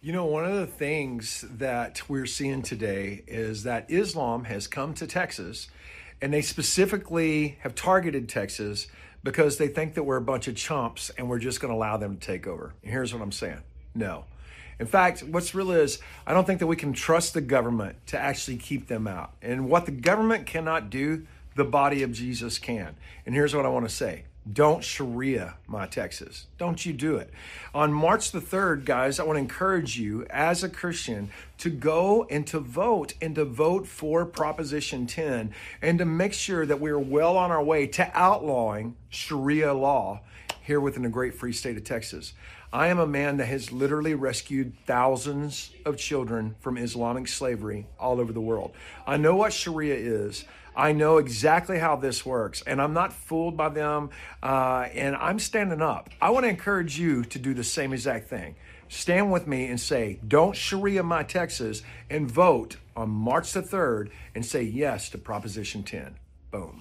You know, one of the things that we're seeing today is that Islam has come to Texas, and they specifically have targeted Texas because they think that we're a bunch of chumps and we're just going to allow them to take over. And here's what I'm saying. No. In fact, what's real is I don't think that we can trust the government to actually keep them out. And what the government cannot do, the body of Jesus can. And here's what I want to say. Don't Sharia my Texas. Don't you do it. On March the 3rd, guys, I want to encourage you as a Christian to go and to vote for Proposition 10 and to make sure that we're well on our way to outlawing Sharia law here within the great free state of Texas. I am a man that has literally rescued thousands of children from Islamic slavery all over the world. I know what Sharia is. I know exactly how this works, and I'm not fooled by them, and I'm standing up. I want to encourage you to do the same exact thing. Stand with me and say, don't Sharia my Texas, and vote on March the 3rd and say yes to Proposition 10. Boom.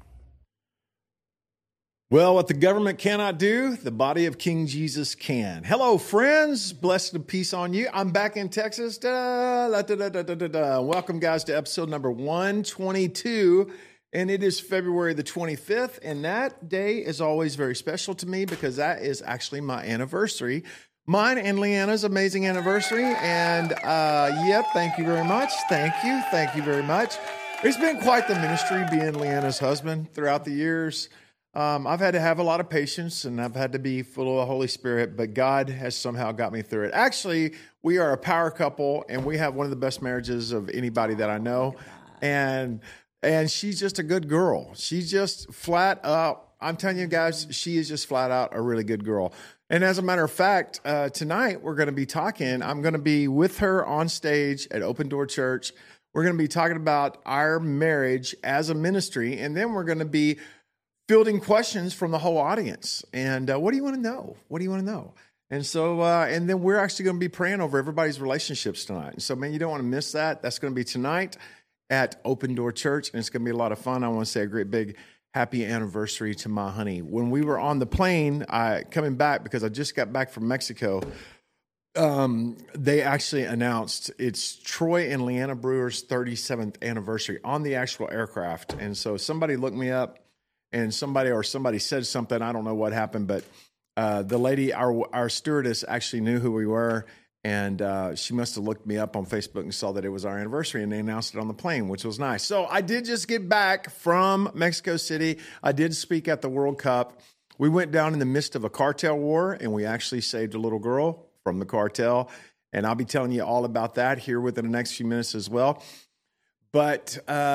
Well, what the government cannot do, the body of King Jesus can. Hello, friends. Blessed and peace on you. I'm back in Texas. Welcome, guys, to episode number 122. And it is February the 25th. And that day is always very special to me because that is actually my anniversary. Mine and Leanna's amazing anniversary. And thank you very much. Thank you. Thank you very much. It's been quite the ministry being Leanna's husband throughout the years. I've had to have a lot of patience and I've had to be full of the Holy Spirit, but God has somehow got me through it. Actually, we are a power couple and we have one of the best marriages of anybody that I know. And she's just a good girl. She's just flat out. I'm telling you guys, she is just flat out a really good girl. And as a matter of fact, tonight we're going to be talking. I'm going to be with her on stage at Open Door Church. We're going to be talking about our marriage as a ministry. And then we're going to be fielding questions from the whole audience. And what do you want to know? What do you want to know? And so, and then we're actually going to be praying over everybody's relationships tonight. And so, man, you don't want to miss that. That's going to be tonight at Open Door Church. And it's going to be a lot of fun. I want to say a great big happy anniversary to my honey. When we were on the plane, coming back, because I just got back from Mexico, they actually announced it's Troy and Leanna Brewer's 37th anniversary on the actual aircraft. And so somebody looked me up. And somebody said something. I don't know what happened, but the lady, our stewardess, actually knew who we were, and she must have looked me up on Facebook and saw that it was our anniversary, and they announced it on the plane, which was nice. So I did just get back from Mexico City. I did speak at the World Cup. We went down in the midst of a cartel war, and we actually saved a little girl from the cartel, and I'll be telling you all about that here within the next few minutes as well. But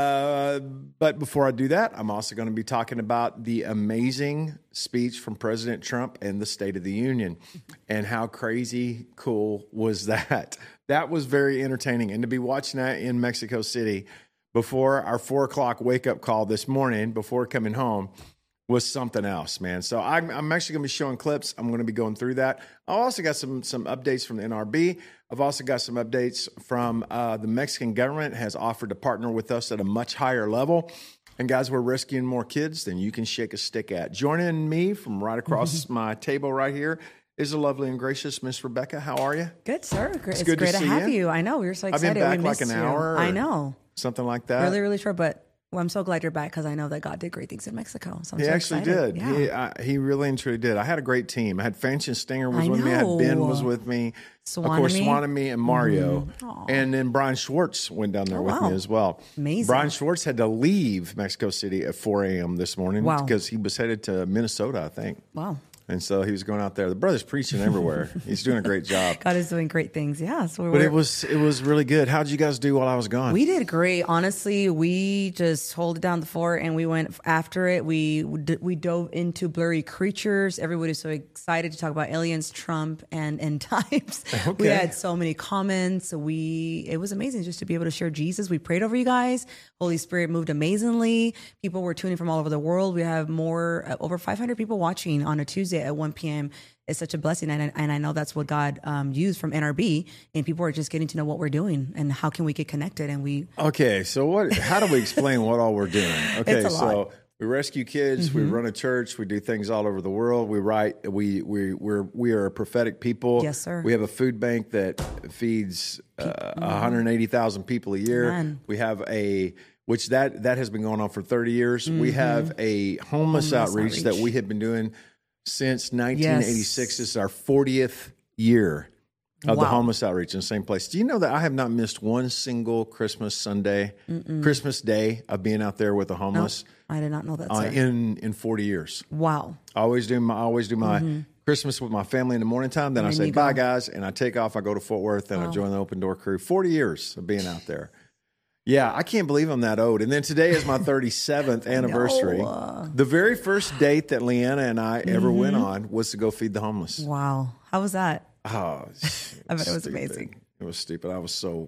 before I do that, I'm also going to be talking about the amazing speech from President Trump and the State of the Union and how crazy cool was that. That was very entertaining. And to be watching that in Mexico City before our 4 o'clock wake up call this morning, before coming home, was something else, man. So I'm actually going to be showing clips. I'm going to be going through that. I also got some updates from the NRB. I've also got some updates from the Mexican government has offered to partner with us at a much higher level. And guys, we're rescuing more kids than you can shake a stick at. Joining me from right across my table right here is the lovely and gracious Miss Rebecca. How are you? Good, sir. It's great to have you. I know. We were so excited. I've been back like an hour. I know. Something like that. Really, really short, but well, I'm so glad you're back because I know that God did great things in Mexico. So I'm he so actually excited. did. Yeah. He really and truly did. I had a great team. I had Fancy Stinger was with me. I had Ben was with me. Of course, Swanamy and Mario. And then Brian Schwartz went down there with me as well. Amazing. Brian Schwartz had to leave Mexico City at 4 a.m. this morning because he was headed to Minnesota, I think. Wow. And so he was going out there. The brother's preaching everywhere. He's doing a great job. God is doing great things. Yeah. But it was really good. How did you guys do while I was gone? We did great. Honestly, we just hold it down the fort and we went after it. We dove into blurry creatures. Everybody's so excited to talk about aliens, Trump, and end times. Okay. We had so many comments. It was amazing just to be able to share Jesus. We prayed over you guys. Holy Spirit moved amazingly. People were tuning from all over the world. We have over 500 people watching on a Tuesday at 1 p.m. It's such a blessing. And I know that's what God used from NRB. And people are just getting to know what we're doing and how can we get connected. And Okay, so how do we explain what all we're doing? Okay, It's a lot. So We rescue kids. We run a church. We do things all over the world. We write. We are a prophetic people. Yes, sir. We have a food bank that feeds 180,000 people a year. Amen. We have which that has been going on for 30 years. We have a homeless outreach that we have been doing since 1986. Yes. This is our 40th year of the homeless outreach in the same place. Do you know that I have not missed one single Christmas Sunday, Christmas Day of being out there with the homeless? I did not know that, sir. In 40 years. Wow. I always do my Christmas with my family in the morning time. Then I say, bye, guys. And I take off. I go to Fort Worth and I join the Open Door crew. 40 years of being out there. Yeah, I can't believe I'm that old. And then today is my 37th anniversary. The very first date that Leanna and I ever went on was to go feed the homeless. Wow. How was that? Oh, I bet it was amazing. It was stupid. I was so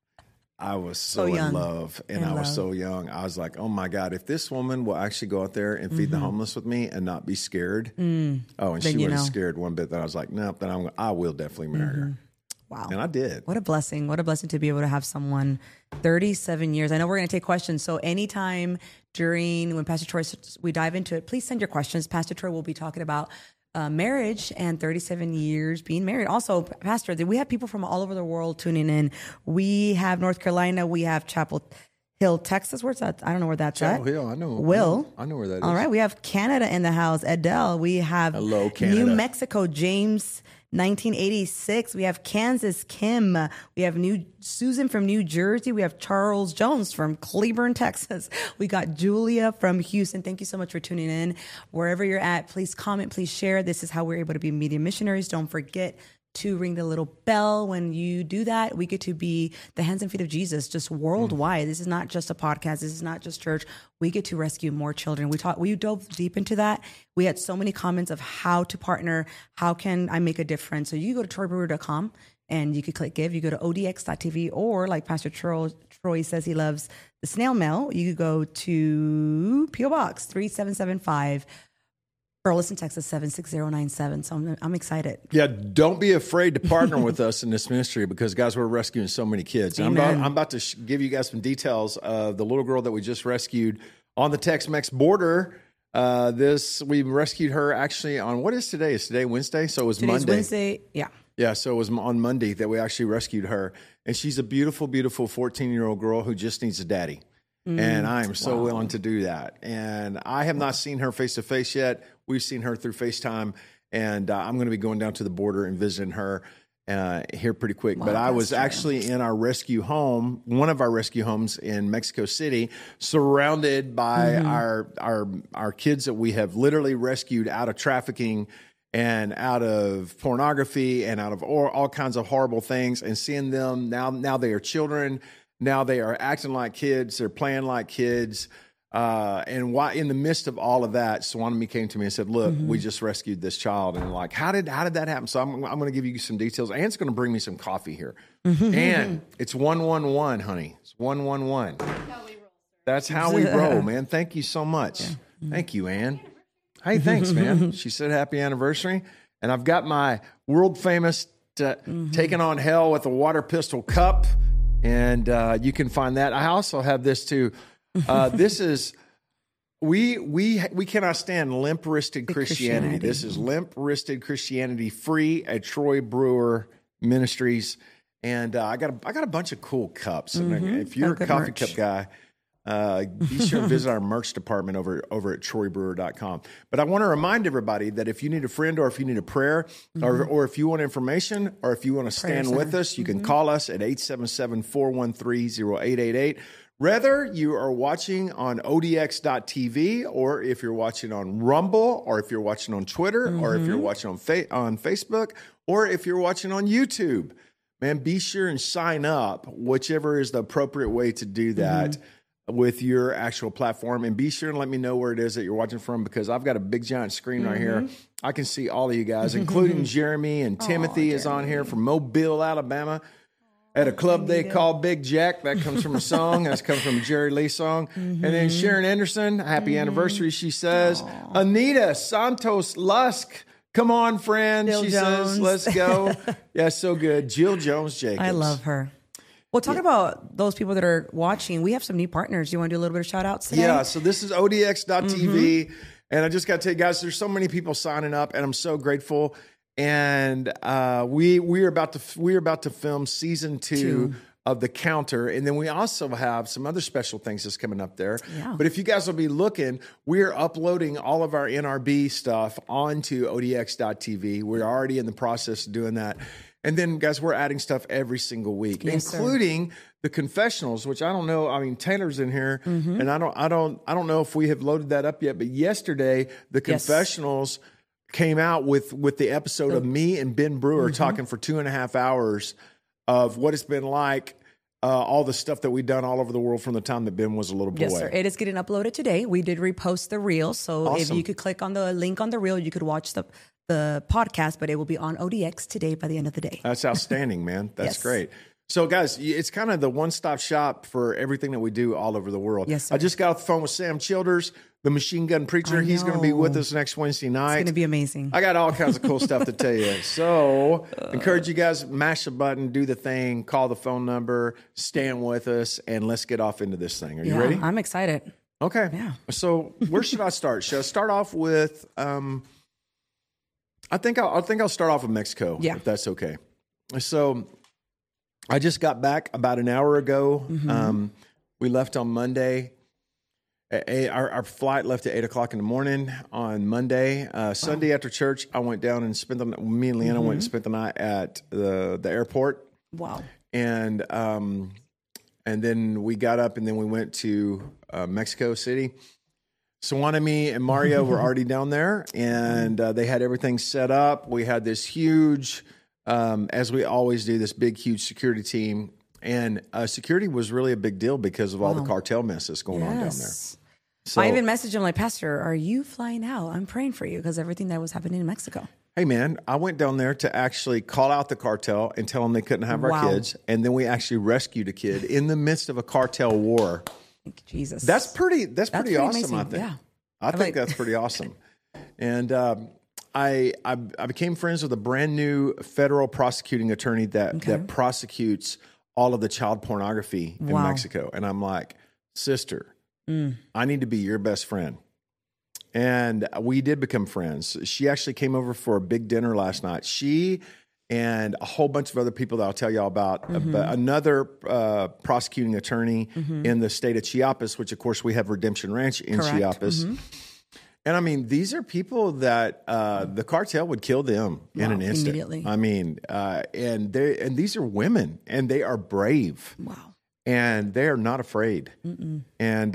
in love, and I was so young. I was like, oh my God, if this woman will actually go out there and feed the homeless with me and not be scared. And she wasn't scared one bit. Then I was like, nope, then I will definitely marry her. Wow. And I did. What a blessing. What a blessing to be able to have someone 37 years. I know we're going to take questions. So anytime when Pastor Troy, we dive into it, please send your questions. Pastor Troy will be talking about marriage and 37 years being married. Also, Pastor, we have people from all over the world tuning in. We have North Carolina. We have Chapel Hill, Texas. Where's that? I don't know where that's at. Chapel Hill, I know. I know where that is. All right. We have Canada in the house. Adele. We have Hello, Canada. New Mexico, James, 1986. We have Kansas, Kim. We have Susan from New Jersey. We have Charles Jones from Cleburne, Texas. We got Julia from Houston. Thank you so much for tuning in. Wherever you're at, please comment, please share. This is how we're able to be media missionaries. Don't forget to ring the little bell. When you do that, we get to be the hands and feet of Jesus just worldwide. This is not just a podcast. This is not just church. We get to rescue more children. We dove deep into that. We had so many comments of how to partner. How can I make a difference? So you go to troybrewer.com and you can click give. You go to odx.tv, or like Pastor Troy says he loves the snail mail, you go to P.O. Box 3775, Burleson, Texas 76097. So I'm excited. Yeah, don't be afraid to partner with us in this ministry, because, guys, we're rescuing so many kids. I'm about to give you guys some details of the little girl that we just rescued on the Tex-Mex border. We rescued her actually on, what is today? Is today Wednesday? So it was Today's Monday. Wednesday, yeah. Yeah, so it was on Monday that we actually rescued her. And she's a beautiful, beautiful 14-year-old girl who just needs a daddy. And I am so willing to do that. And I have not seen her face to face yet. We've seen her through FaceTime, and I'm going to be going down to the border and visiting her here pretty quick. But I was actually in our rescue home, one of our rescue homes in Mexico City, surrounded by our kids that we have literally rescued out of trafficking and out of pornography and out of all kinds of horrible things, and seeing them now they are children. Now they are acting like kids. They're playing like kids. And why, in the midst of all of that, Swanami came to me and said, look, we just rescued this child. And like, how did that happen? So I'm going to give you some details. Anne's going to bring me some coffee here. And it's 111, honey. It's 111. That's how we roll, man. Thank you so much. Thank you, Anne. Hey, thanks, man. She said happy anniversary. And I've got my world famous Taking on Hell with a Water Pistol cup. And you can find that. I also have this too. This is we cannot stand limp-wristed Christianity. This is limp-wristed Christianity, free at Troy Brewer Ministries. And I got a bunch of cool cups. And if you're a coffee cup guy, be sure to visit our merch department over at troybrewer.com. But I want to remind everybody that if you need a friend, or if you need a prayer, or if you want information, or if you want to stand with us, you can call us at 877-413-0888. Whether you are watching on odx.tv, or if you're watching on Rumble, or if you're watching on Twitter, or if you're watching on Facebook, or if you're watching on YouTube, man, be sure and sign up, whichever is the appropriate way to do that with your actual platform. And be sure and let me know where it is that you're watching from, because I've got a big giant screen right here. I can see all of you guys, including Jeremy and Timothy is on here from Mobile, Alabama, at a club they call Big Jack. That comes from a song. That comes from a Jerry Lee song. And then Sharon Anderson, happy anniversary, she says. Anita Santos Lusk, come on, friend. Jill she Jones. says, let's go. Yeah, so good. Jill Jones Jacobs. I love her. Well, talk about those people that are watching. We have some new partners. You want to do a little bit of shout outs today? Yeah, so this is ODX.TV. And I just got to tell you guys, there's so many people signing up, and I'm so grateful. And we're about to film season 2 of The Counter. And then we also have some other special things that's coming up there. Yeah. But if you guys will be looking, we're uploading all of our NRB stuff onto ODX.TV. We're already in the process of doing that. And then, guys, we're adding stuff every single week, including the confessionals, which I don't know. I mean, Taylor's in here, and I don't know if we have loaded that up yet. But yesterday, the confessionals came out with the episode of me and Ben Brewer talking for 2.5 hours of what it's been like. All the stuff that we've done all over the world from the time that Ben was a little boy. Yes, sir. It is getting uploaded today. We did repost the reel. So if you could click on the link on the reel, you could watch the podcast, but it will be on ODX today by the end of the day. That's outstanding, man. That's great. So, guys, it's kind of the one-stop shop for everything that we do all over the world. Yes, sir. I just got off the phone with Sam Childers, the Machine Gun Preacher. He's going to be with us next Wednesday night. It's going to be amazing. I got all kinds of cool stuff to tell you. So, encourage you guys, mash the button, do the thing, call the phone number, stand with us, and let's get off into this thing. Are you ready? I'm excited. Okay. Yeah. So, where should I start? Should I start off with? I think I'll start off with Mexico. Yeah. If that's okay. So, I just got back about an hour ago. We left on Monday. Our flight left at 8:00 in the morning on Monday. Sunday after church, I went down and me and Leanna went and spent the night at the airport. Wow. And then we got up and then we went to Mexico City. Suwanami and Mario were already down there, and they had everything set up. We had this huge, as we always do, this big, huge security team. And security was really a big deal because of all the cartel mess that's going on down there. So, I even messaged him like, Pastor, are you flying out? I'm praying for you because everything that was happening in Mexico. Hey, man, I went down there to actually call out the cartel and tell them they couldn't have our kids. And then we actually rescued a kid in the midst of a cartel war. Thank you, Jesus. That's pretty awesome, amazing. I think. Yeah. I think that's pretty awesome. And I became friends with a brand new federal prosecuting attorney that prosecutes all of the child pornography in Mexico. And I'm like, sister, I need to be your best friend. And we did become friends. She actually came over for a big dinner last night. She and a whole bunch of other people that I'll tell y'all about. But another prosecuting attorney in the state of Chiapas, which, of course, we have Redemption Ranch in Chiapas. And, I mean, these are people that the cartel would kill them in an instant. Immediately. I mean, and these are women, and they are brave. Wow. And they are not afraid. And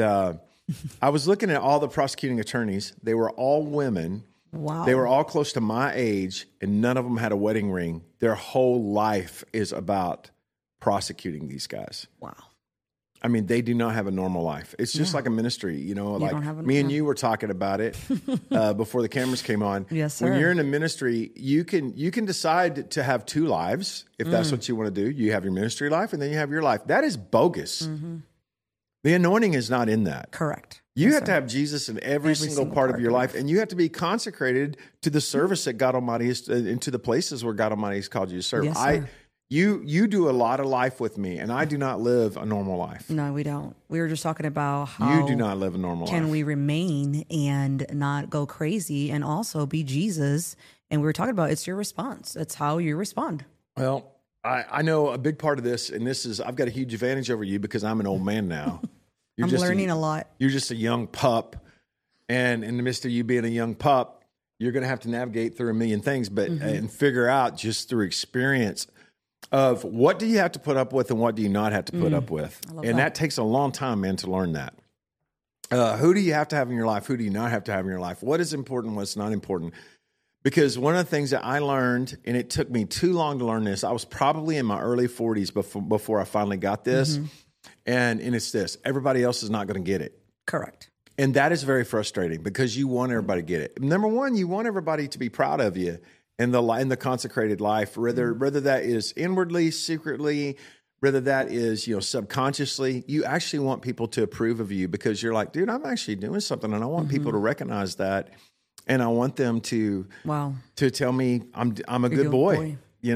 I was looking at all the prosecuting attorneys. They were all women. Wow. They were all close to my age, and none of them had a wedding ring. Their whole life is about prosecuting these guys. Wow. I mean, they do not have a normal life. It's just like a ministry, like me and you were talking about it before the cameras came on. Yes, sir. When you're in a ministry, you can decide to have two lives if that's what you want to do. You have your ministry life, and then you have your life. That is bogus. The anointing is not in that. Correct. You have to have Jesus in every single part of your life, and you have to be consecrated to the service that God Almighty is, into the places where God Almighty has called you to serve. Yes, sir. You do a lot of life with me, and I do not live a normal life. No, we don't. We were just talking about how you do not live a normal life. Can we remain and not go crazy and also be Jesus? And we were talking about it's your response. It's how you respond. Well, I know a big part of this, and this is I've got a huge advantage over you because I'm an old man now. I'm learning a lot. You're just a young pup, and in the midst of you being a young pup, you're going to have to navigate through a million things, but and figure out just through experience of what do you have to put up with and what do you not have to put up with. And that takes a long time, man, to learn that. Who do you have to have in your life? Who do you not have to have in your life? What is important? What's not important? Because one of the things that I learned, and it took me too long to learn this, I was probably in my early 40s before I finally got this. And it's this, everybody else is not going to get it. Correct. And that is very frustrating because you want everybody to get it. Number one, you want everybody to be proud of you in the consecrated life, whether that is inwardly, secretly, whether that is, subconsciously. You actually want people to approve of you because you're like, dude, I'm actually doing something, and I want people to recognize that, and I want them to tell me I'm a good boy.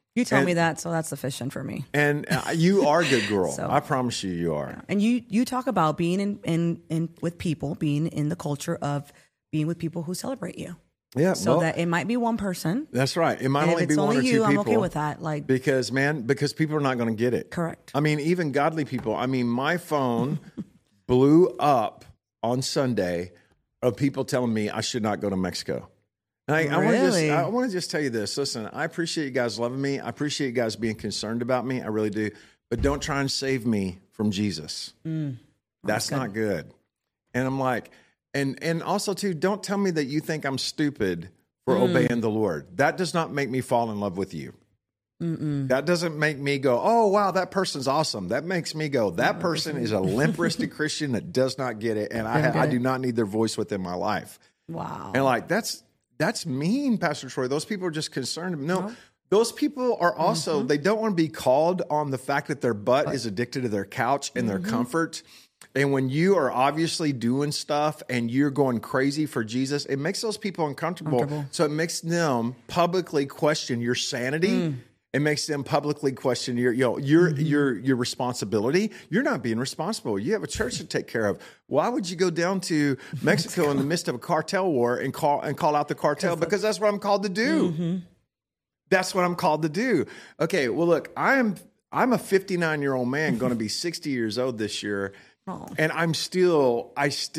You tell me that, so that's sufficient for me. And you are a good girl. So- I promise you are. Yeah. And you talk about being in with people, being in the culture of being with people who celebrate you. Yeah. So well, that it might be one person. that's right. It might And only if be it's one only or two you, people. I'm okay with that. Like, Because people are not going to get it. correct. I mean, even godly people. I mean, my phone blew up on Sunday of people telling me I should not go to Mexico. And Really? I want to just tell you this. Listen, I appreciate you guys loving me. I appreciate you guys being concerned about me. I really do. But don't try and save me from Jesus. That's not good. And I'm like, and also too, don't tell me that you think I'm stupid for obeying the Lord. That does not make me fall in love with you. That doesn't make me go, oh, wow, that person's awesome. That makes me go, that person is a limp-wristed Christian that does not get it. And I do not need their voice within my life. Wow. And like, that's mean, Pastor Troy. Those people are just concerned. No, those people are also, they don't want to be called on the fact that their butt is addicted to their couch and their comfort. And when you are obviously doing stuff and you're going crazy for Jesus, it makes those people uncomfortable. So it makes them publicly question your sanity. It makes them publicly question your responsibility. You're not being responsible. You have a church to take care of. Why would you go down to Mexico in the midst of a cartel war and call out the cartel? Because that's what I'm called to do. That's what I'm called to do. Okay, well, look, I'm a 59-year-old man going to be 60 years old this year, and I still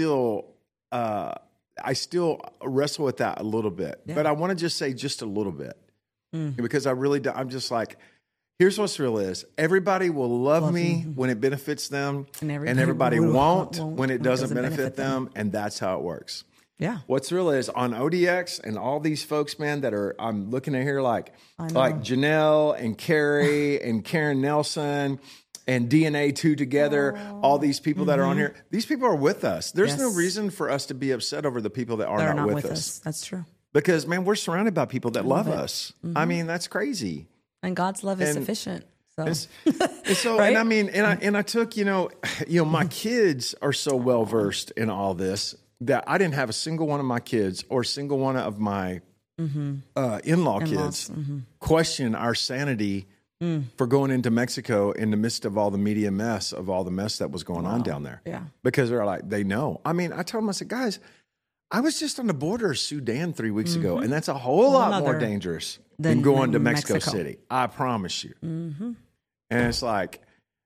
wrestle with that a little bit. But I want to just say just a little bit. Because I really do. I'm just like, here's what's real is. Everybody will love me when it benefits them, and everybody won't when it doesn't benefit them, and that's how it works. Yeah. What's real is on ODX and all these folks, man, that are, I'm looking at here like Janelle and Carrie and Karen Nelson and DNA 2 together, all these people that are on here, these people are with us. There's no reason for us to be upset over the people that are not with us. That's true. Because, man, we're surrounded by people that love us. I mean, that's crazy. And God's love is sufficient. So, and so, Right? and I mean, and I took, my kids are so well versed in all this that I didn't have a single one of my kids or a single one of my in-law kids question our sanity for going into Mexico in the midst of all the media mess, of all the mess that was going on down there. Yeah. Because they're like, they know. I mean, I told them, I said, guys, I was just on the border of Sudan 3 weeks ago, and that's a whole lot more dangerous than going to Mexico City. I promise you. And it's like,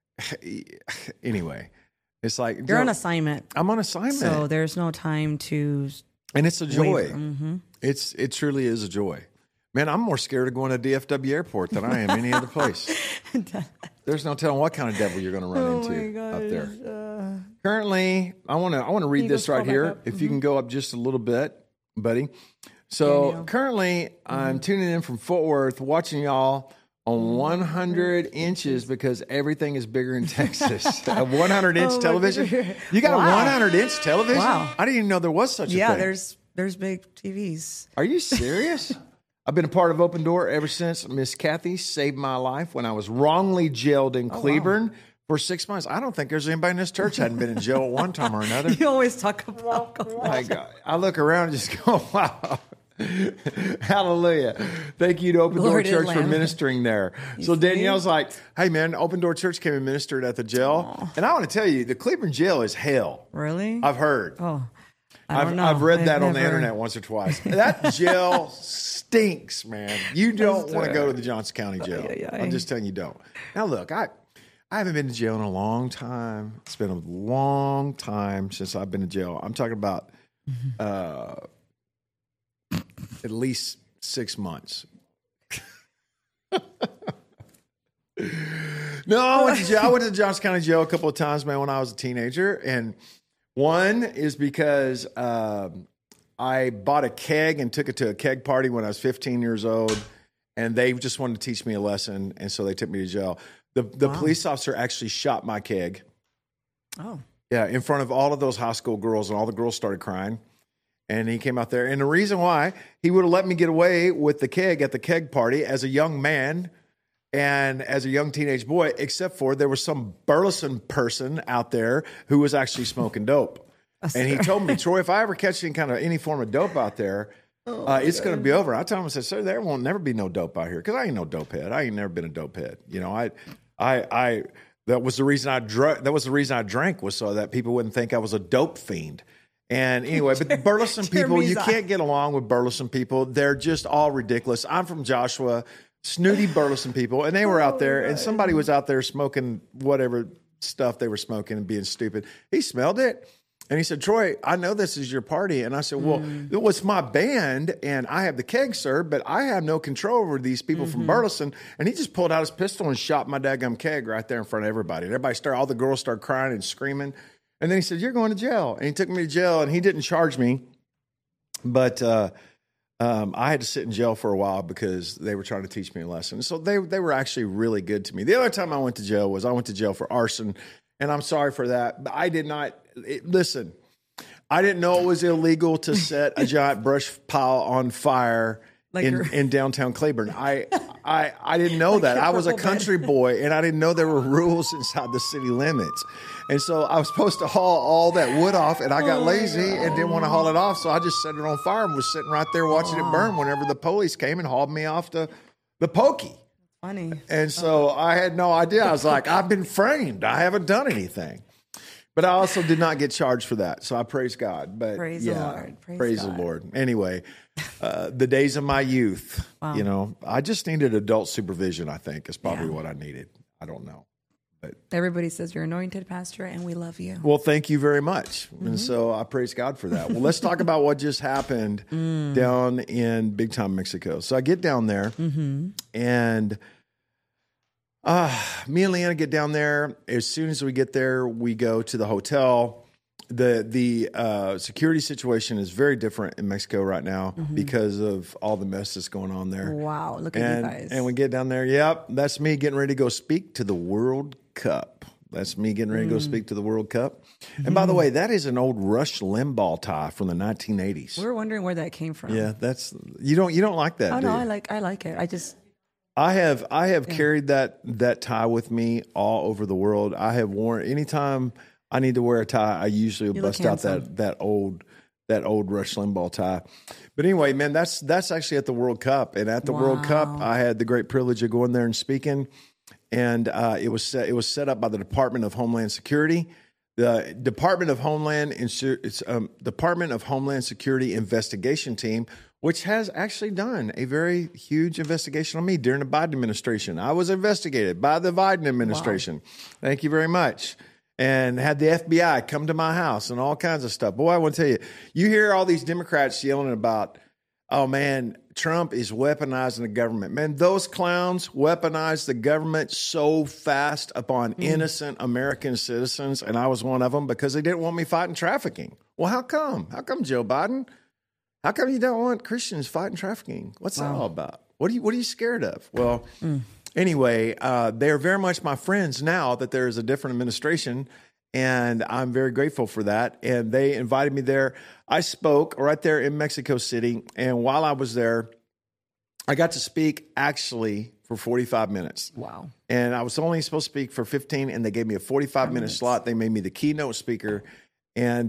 anyway, it's like you're on assignment. I'm on assignment, So there's no time to. and it's a joy. It truly is a joy. Man, I'm more scared of going to DFW Airport than I am any other place. There's no telling what kind of devil you're going to run into up there. Currently, I want to read this right here. If you can go up just a little bit, buddy. So currently, I'm tuning in from Fort Worth, watching y'all on 100 inches because everything is bigger in Texas. A 100-inch television. You got a 100-inch television? Wow. I didn't even know there was such a thing. Yeah, there's big TVs. Are you serious? I've been a part of Open Door ever since Miss Kathy saved my life when I was wrongly jailed in Cleburne for 6 months. I don't think there's anybody in this church hadn't been in jail at one time or another. You always talk about. Like, I look around and just go, wow. Hallelujah. Thank you to Open Door Church for ministering there. So Danielle's like, hey, man, Open Door Church came and ministered at the jail. And I want to tell you, the Cleburne jail is hell. Really? I've heard. Oh, I don't know. I've read that on the internet once or twice. That jail stinks, man. You don't want to go to the Johnson County jail. I'm just telling you, don't. Now, look, I haven't been to jail in a long time. It's been a long time since I've been to jail. I'm talking about at least 6 months. No, I went to jail. I went to the Johnson County jail a couple of times, man, when I was a teenager. And one is because I bought a keg and took it to a keg party when I was 15 years old, and they just wanted to teach me a lesson, and so they took me to jail. The police officer actually shot my keg. Oh. Yeah, in front of all of those high school girls, and all the girls started crying. And he came out there. And the reason why he would have let me get away with the keg at the keg party as a young man and as a young teenage boy, except for there was some Burleson person out there who was actually smoking dope. And he told me, Troy, if I ever catch any form of dope out there, it's going to be over. I told him, I said, sir, there won't never be no dope out here because I ain't no dope head. I ain't never been a dope head. You know, I that was the reason I drank was so that people wouldn't think I was a dope fiend. And anyway, but Burleson people, you can't get along with Burleson people. They're just all ridiculous. I'm from Joshua, snooty Burleson people, and they were out there, and somebody was out there smoking whatever stuff they were smoking and being stupid. He smelled it. And he said, Troy, I know this is your party. And I said, well, it was my band, and I have the keg, sir, but I have no control over these people from Burleson. And he just pulled out his pistol and shot my daggum keg right there in front of everybody. And all the girls started crying and screaming. And then he said, you're going to jail. And he took me to jail, and he didn't charge me. But I had to sit in jail for a while because they were trying to teach me a lesson. So they were actually really good to me. The other time I went to jail for arson. And I'm sorry for that. But I did not listen. I didn't know it was illegal to set a giant brush pile on fire in downtown Claiborne. I didn't know that. I was a country boy, and I didn't know there were rules inside the city limits. And so I was supposed to haul all that wood off, and I got lazy and didn't want to haul it off. So I just set it on fire and was sitting right there watching it burn whenever the police came and hauled me off to the pokey. Funny. And so I had no idea. I was like, I've been framed. I haven't done anything. But I also did not get charged for that. So I praise God. But praise the Lord. Praise the Lord. Anyway, the days of my youth, you know, I just needed adult supervision, I think, is probably what I needed. I don't know. But everybody says you're anointed, Pastor, and we love you. Well, thank you very much. And so I praise God for that. Well, let's talk about what just happened down in big time Mexico. So I get down there and me and Leanna get down there. As soon as we get there, we go to the hotel. The security situation is very different in Mexico right now because of all the mess that's going on there. Wow, look at you guys. And we get down there. Yep, that's me getting ready to go speak to the World Cup. That's me getting ready to go speak to the World Cup. And by the way, that is an old Rush Limbaugh tie from the 1980s. We were wondering where that came from. Yeah, that's you don't like that. Oh do no, you? I like it. I have carried that tie with me all over the world. I have worn anytime I need to wear a tie, I usually bust out that old Rush Limbaugh tie. But anyway, man, that's actually at the World Cup, and at the World Cup, I had the great privilege of going there and speaking. And it was set up by the Department of Homeland Security. The Department of Homeland Security investigation team, which has actually done a very huge investigation on me during the Biden administration. I was investigated by the Biden administration. Wow. Thank you very much. And had the FBI come to my house and all kinds of stuff. Boy, I want to tell you, you hear all these Democrats yelling about, oh man, Trump is weaponizing the government. Man, those clowns weaponize the government so fast upon innocent American citizens. And I was one of them because they didn't want me fighting trafficking. Well, how come? How come, Joe Biden? How come you don't want Christians fighting trafficking? What's that all about? What are you scared of? Well, anyway, they're very much my friends now that there is a different administration, and I'm very grateful for that. And they invited me there. I spoke right there in Mexico City, and while I was there, I got to speak actually for 45 minutes. Wow. And I was only supposed to speak for 15, and they gave me a 45-minute slot. They made me the keynote speaker, and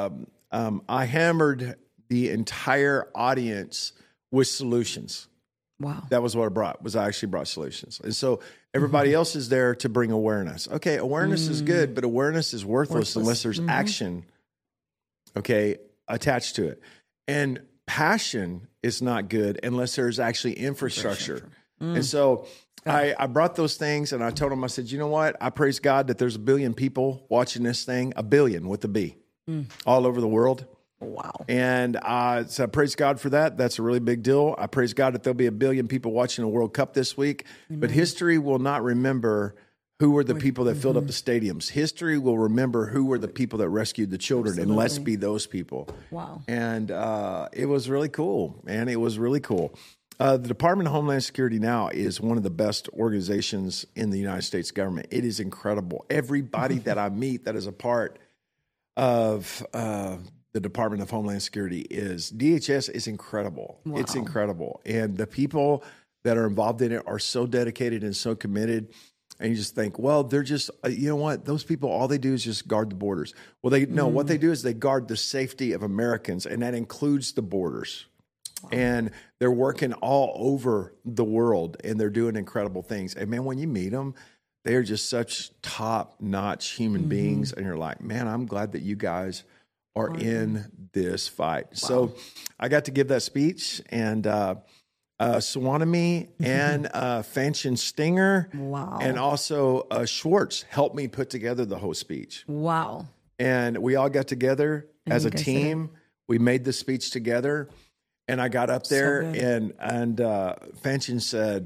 I hammered the entire audience with solutions. Wow. That was what I brought, I actually brought solutions. And so everybody else is there to bring awareness. Okay, awareness is good, but awareness is worthless. Unless there's action, attached to it. And passion is not good unless there's actually infrastructure. And so I brought those things, and I told them, I said, you know what? I praise God that there's 1 billion people watching this thing, 1 billion with a B, all over the world. Wow. And so I praise God for that. That's a really big deal. I praise God that there'll be 1 billion people watching the World Cup this week. Amen. But history will not remember who were the people that filled up the stadiums. History will remember who were the people that rescued the children. Absolutely. And let's be those people. Wow. And it was really cool, man. It was really cool. The Department of Homeland Security now is one of the best organizations in the United States government. It is incredible. Everybody that I meet that is a part of the Department of Homeland Security DHS is incredible. Wow. It's incredible. And the people that are involved in it are so dedicated and so committed. And you just think, well, they're just, you know what? Those people, all they do is just guard the borders. Well, what they do is they guard the safety of Americans, and that includes the borders. And they're working all over the world, and they're doing incredible things. And man, when you meet them, they are just such top-notch human beings. And you're like, man, I'm glad that you guys are in this fight. So I got to give that speech, and Swanamy and Fanchon Stinger and also Schwartz helped me put together the whole speech. Wow. And we all got together as a team. We made the speech together, and I got up there, and Fanchon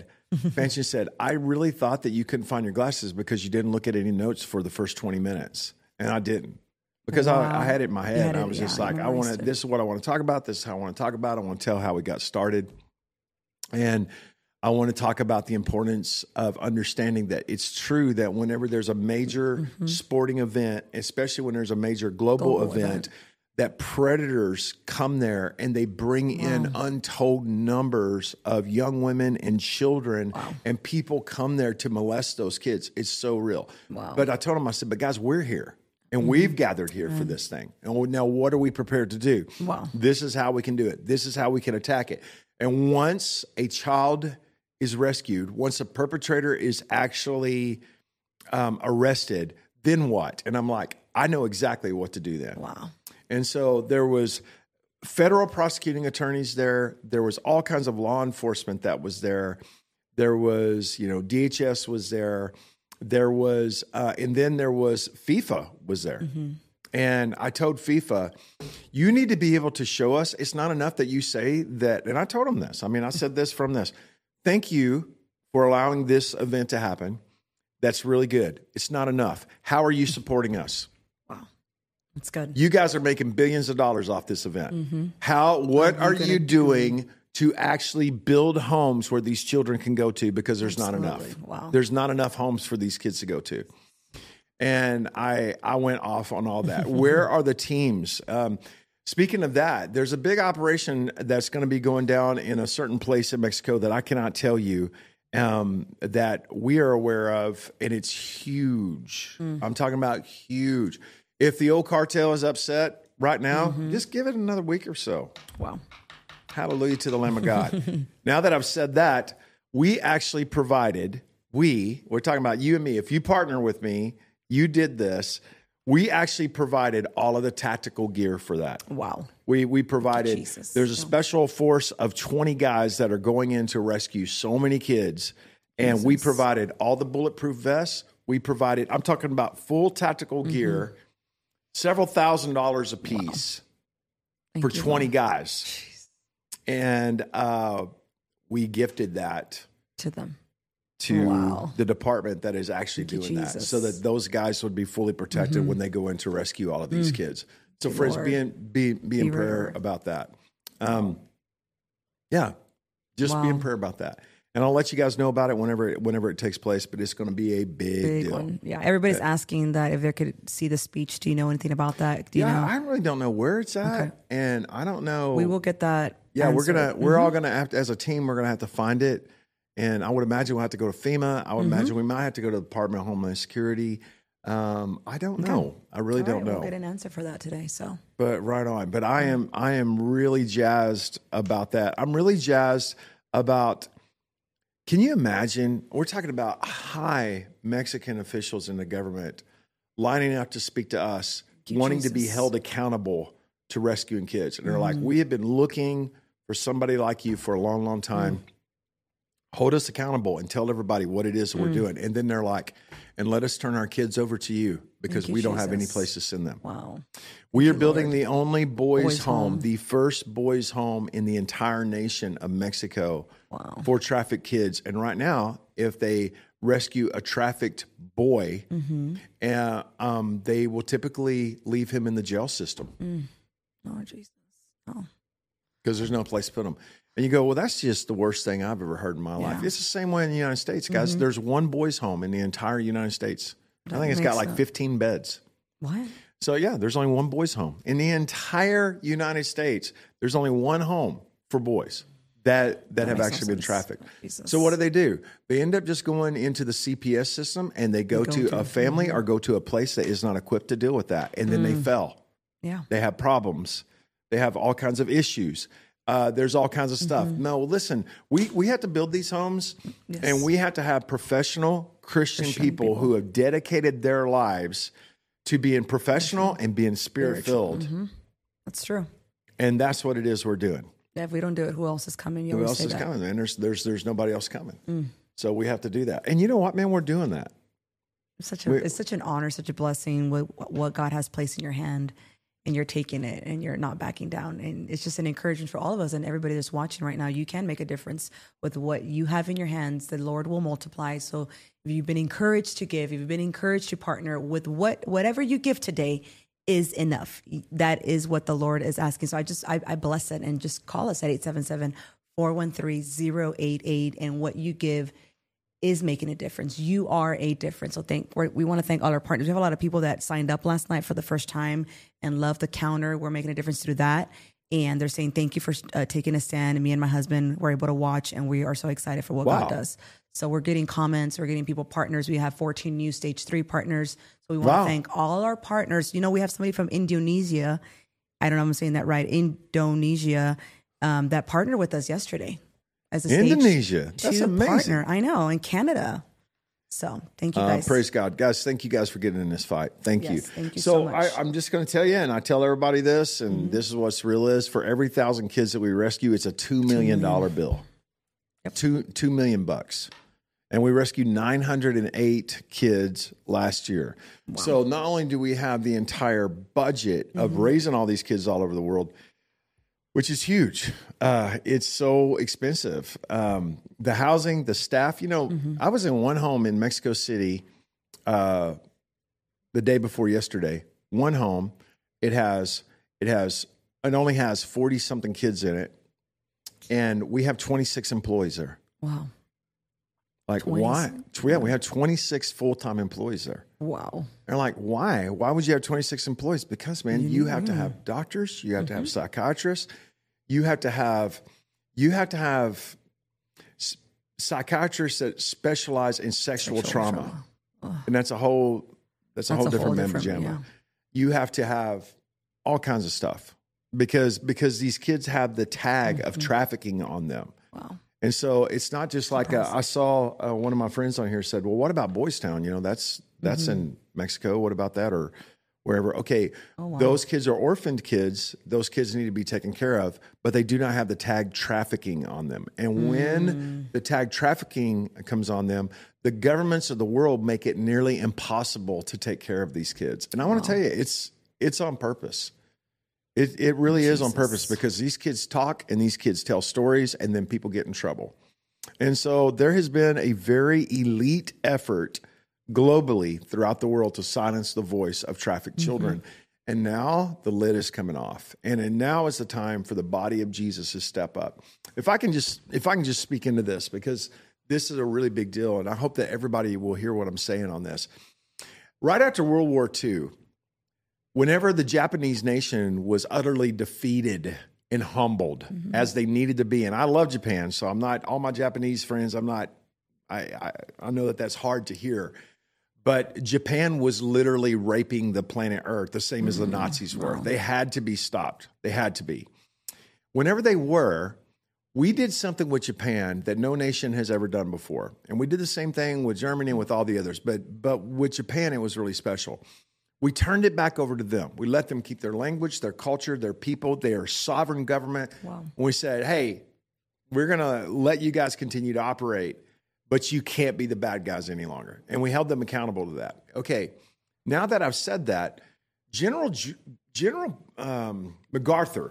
said, I really thought that you couldn't find your glasses because you didn't look at any notes for the first 20 minutes. And I didn't. Because I had it in my head. And I was just like, this is what I want to talk about. This is how I want to talk about it. I want to tell how we got started. And I want to talk about the importance of understanding that it's true that whenever there's a major sporting event, especially when there's a major global event, that predators come there and they bring in untold numbers of young women and children, and people come there to molest those kids. It's so real. But I told them, I said, but guys, we're here. And we've gathered here for this thing. And now what are we prepared to do? This is how we can do it. This is how we can attack it. And once a child is rescued, once a perpetrator is actually arrested, then what? And I'm like, I know exactly what to do then. And so there was federal prosecuting attorneys there. There was all kinds of law enforcement that was there. There was, DHS was there. There was, and then there was FIFA was there. And I told FIFA, you need to be able to show us. It's not enough that you say that. And I told them this. I mean, I said this from this. Thank you for allowing this event to happen. That's really good. It's not enough. How are you supporting us? That's good. You guys are making billions of dollars off this event. What are you doing to actually build homes where these children can go to, because there's not enough. There's not enough homes for these kids to go to. And I went off on all that. Where are the teams? Speaking of that, there's a big operation that's going to be going down in a certain place in Mexico that I cannot tell you, that we are aware of, and it's huge. I'm talking about huge. If the old cartel is upset right now, just give it another week or so. Hallelujah to the Lamb of God. Now that I've said that, we actually provided, we're talking about you and me. If you partner with me, you did this. We actually provided all of the tactical gear for that. We provided, there's a special force of 20 guys that are going in to rescue so many kids. And we provided all the bulletproof vests. We provided, I'm talking about full tactical gear, several $1,000s a piece for 20 guys. And we gifted that to them, to the department that is actually doing that, so that those guys would be fully protected when they go in to rescue all of these kids. So friends, be in prayer about that. Just be in prayer about that. And I'll let you guys know about it whenever it takes place, but it's going to be a big deal. One. Yeah, everybody's asking that if they could see the speech. Do you know anything about that? Do you know? I really don't know where it's at, and I don't know. We will get that. Yeah, we're all gonna have to, as a team, we're gonna have to find it, and I would imagine we'll have to go to FEMA. I would imagine we might have to go to the Department of Homeland Security. I don't know. I really don't know. We'll get an answer for that today. So, but right on. But I am really jazzed about that. I'm really jazzed about. Can you imagine? We're talking about high Mexican officials in the government lining up to speak to us, wanting to be held accountable to rescuing kids. And they're like, we have been looking for somebody like you for a long, long time. Hold us accountable and tell everybody what it is that we're doing. And then they're like, and let us turn our kids over to you, because we don't have any place to send them. We are building the only boys home, the first boys home in the entire nation of Mexico for trafficked kids. And right now, if they rescue a trafficked boy, they will typically leave him in the jail system. Oh, Jesus. Because there's no place to put him. And you go, well, that's just the worst thing I've ever heard in my life. It's the same way in the United States, guys. There's one boys' home in the entire United States. I think it's got like 15 beds. What? So, yeah, there's only one boys' home. In the entire United States, there's only one home for boys that have actually been trafficked. So what do? They end up just going into the CPS system, and they go to a family or go to a place that is not equipped to deal with that. And then they fail. They have problems. They have all kinds of issues. There's all kinds of stuff. No, listen, we have to build these homes, and we have to have professional Christian people who have dedicated their lives to being professional and being spirit-filled. That's true. And that's what it is we're doing. If we don't do it, who else is coming? You Who always else say is that. coming? And there's nobody else coming. So we have to do that. And you know what, man? We're doing that. It's such an honor, such a blessing what God has placed in your hand, and you're taking it and you're not backing down. And it's just an encouragement for all of us and everybody that's watching right now. You can make a difference with what you have in your hands. The Lord will multiply. So if you've been encouraged to give, if you've been encouraged to partner with whatever you give today is enough. That is what the Lord is asking. So I bless it, and just call us at 877-413-088, and what you give is making a difference. You are a difference. So we want to thank all our partners. We have a lot of people that signed up last night for the first time and love the counter. We're making a difference through that. And they're saying, thank you for taking a stand. And me and my husband were able to watch, and we are so excited for what God does. So we're getting comments. We're getting people partners. We have 14 new stage 3 partners. So we want to thank all our partners. You know, we have somebody from Indonesia. I don't know if I'm saying that right. Indonesia, that partnered with us yesterday. As a Indonesia. That's stage 2 amazing. partner. I know. In Canada. So thank you guys. Praise God. Guys, thank you guys for getting in this fight. Thank you. Thank you so much. I'm just going to tell you, and I tell everybody this, and this is what's real is, for every 1,000 kids that we rescue, it's a $2 million bill. Yep. $2 million bucks. And we rescued 908 kids last year. Wow. So not only do we have the entire budget of raising all these kids all over the world, which is huge. It's so expensive. The housing, the staff, you know, I was in one home in Mexico City the day before yesterday. One home, it only has 40 something kids in it. And we have 26 employees there. Wow. Like, 26. why? Yeah, we have 26 full-time employees there. Wow. They're like, why? Why would you have 26 employees? Because, man, you have to have doctors. You have to have psychiatrists. You have to have psychiatrists that specialize in sexual trauma. And that's a whole different mambo jamma. Yeah. You have to have all kinds of stuff because these kids have the tag of trafficking on them. Wow. And so it's not just like I saw one of my friends on here said, well, what about Boys Town? You know, that's in Mexico. What about that? Or wherever. Okay. Those kids are orphaned kids. Those kids need to be taken care of, but they do not have the tag trafficking on them. And when the tag trafficking comes on them, the governments of the world make it nearly impossible to take care of these kids. And I want to tell you, it's on purpose. It really is on purpose, because these kids talk and these kids tell stories, and then people get in trouble. And so there has been a very elite effort globally throughout the world to silence the voice of trafficked children. And now the lid is coming off. And now is the time for the body of Jesus to step up. If I can just speak into this, because this is a really big deal, and I hope that everybody will hear what I'm saying on this. Right after World War II, whenever the Japanese nation was utterly defeated and humbled as they needed to be, and I love Japan, so I'm not, all my Japanese friends, I know that that's hard to hear, but Japan was literally raping the planet Earth the same as the Nazis were. Wow. They had to be stopped. They had to be. Whenever they were, we did something with Japan that no nation has ever done before. And we did the same thing with Germany and with all the others, but with Japan, it was really special. We turned it back over to them. We let them keep their language, their culture, their people, their sovereign government. Wow. And we said, hey, we're going to let you guys continue to operate, but you can't be the bad guys any longer. And we held them accountable to that. Okay, now that I've said that, General MacArthur,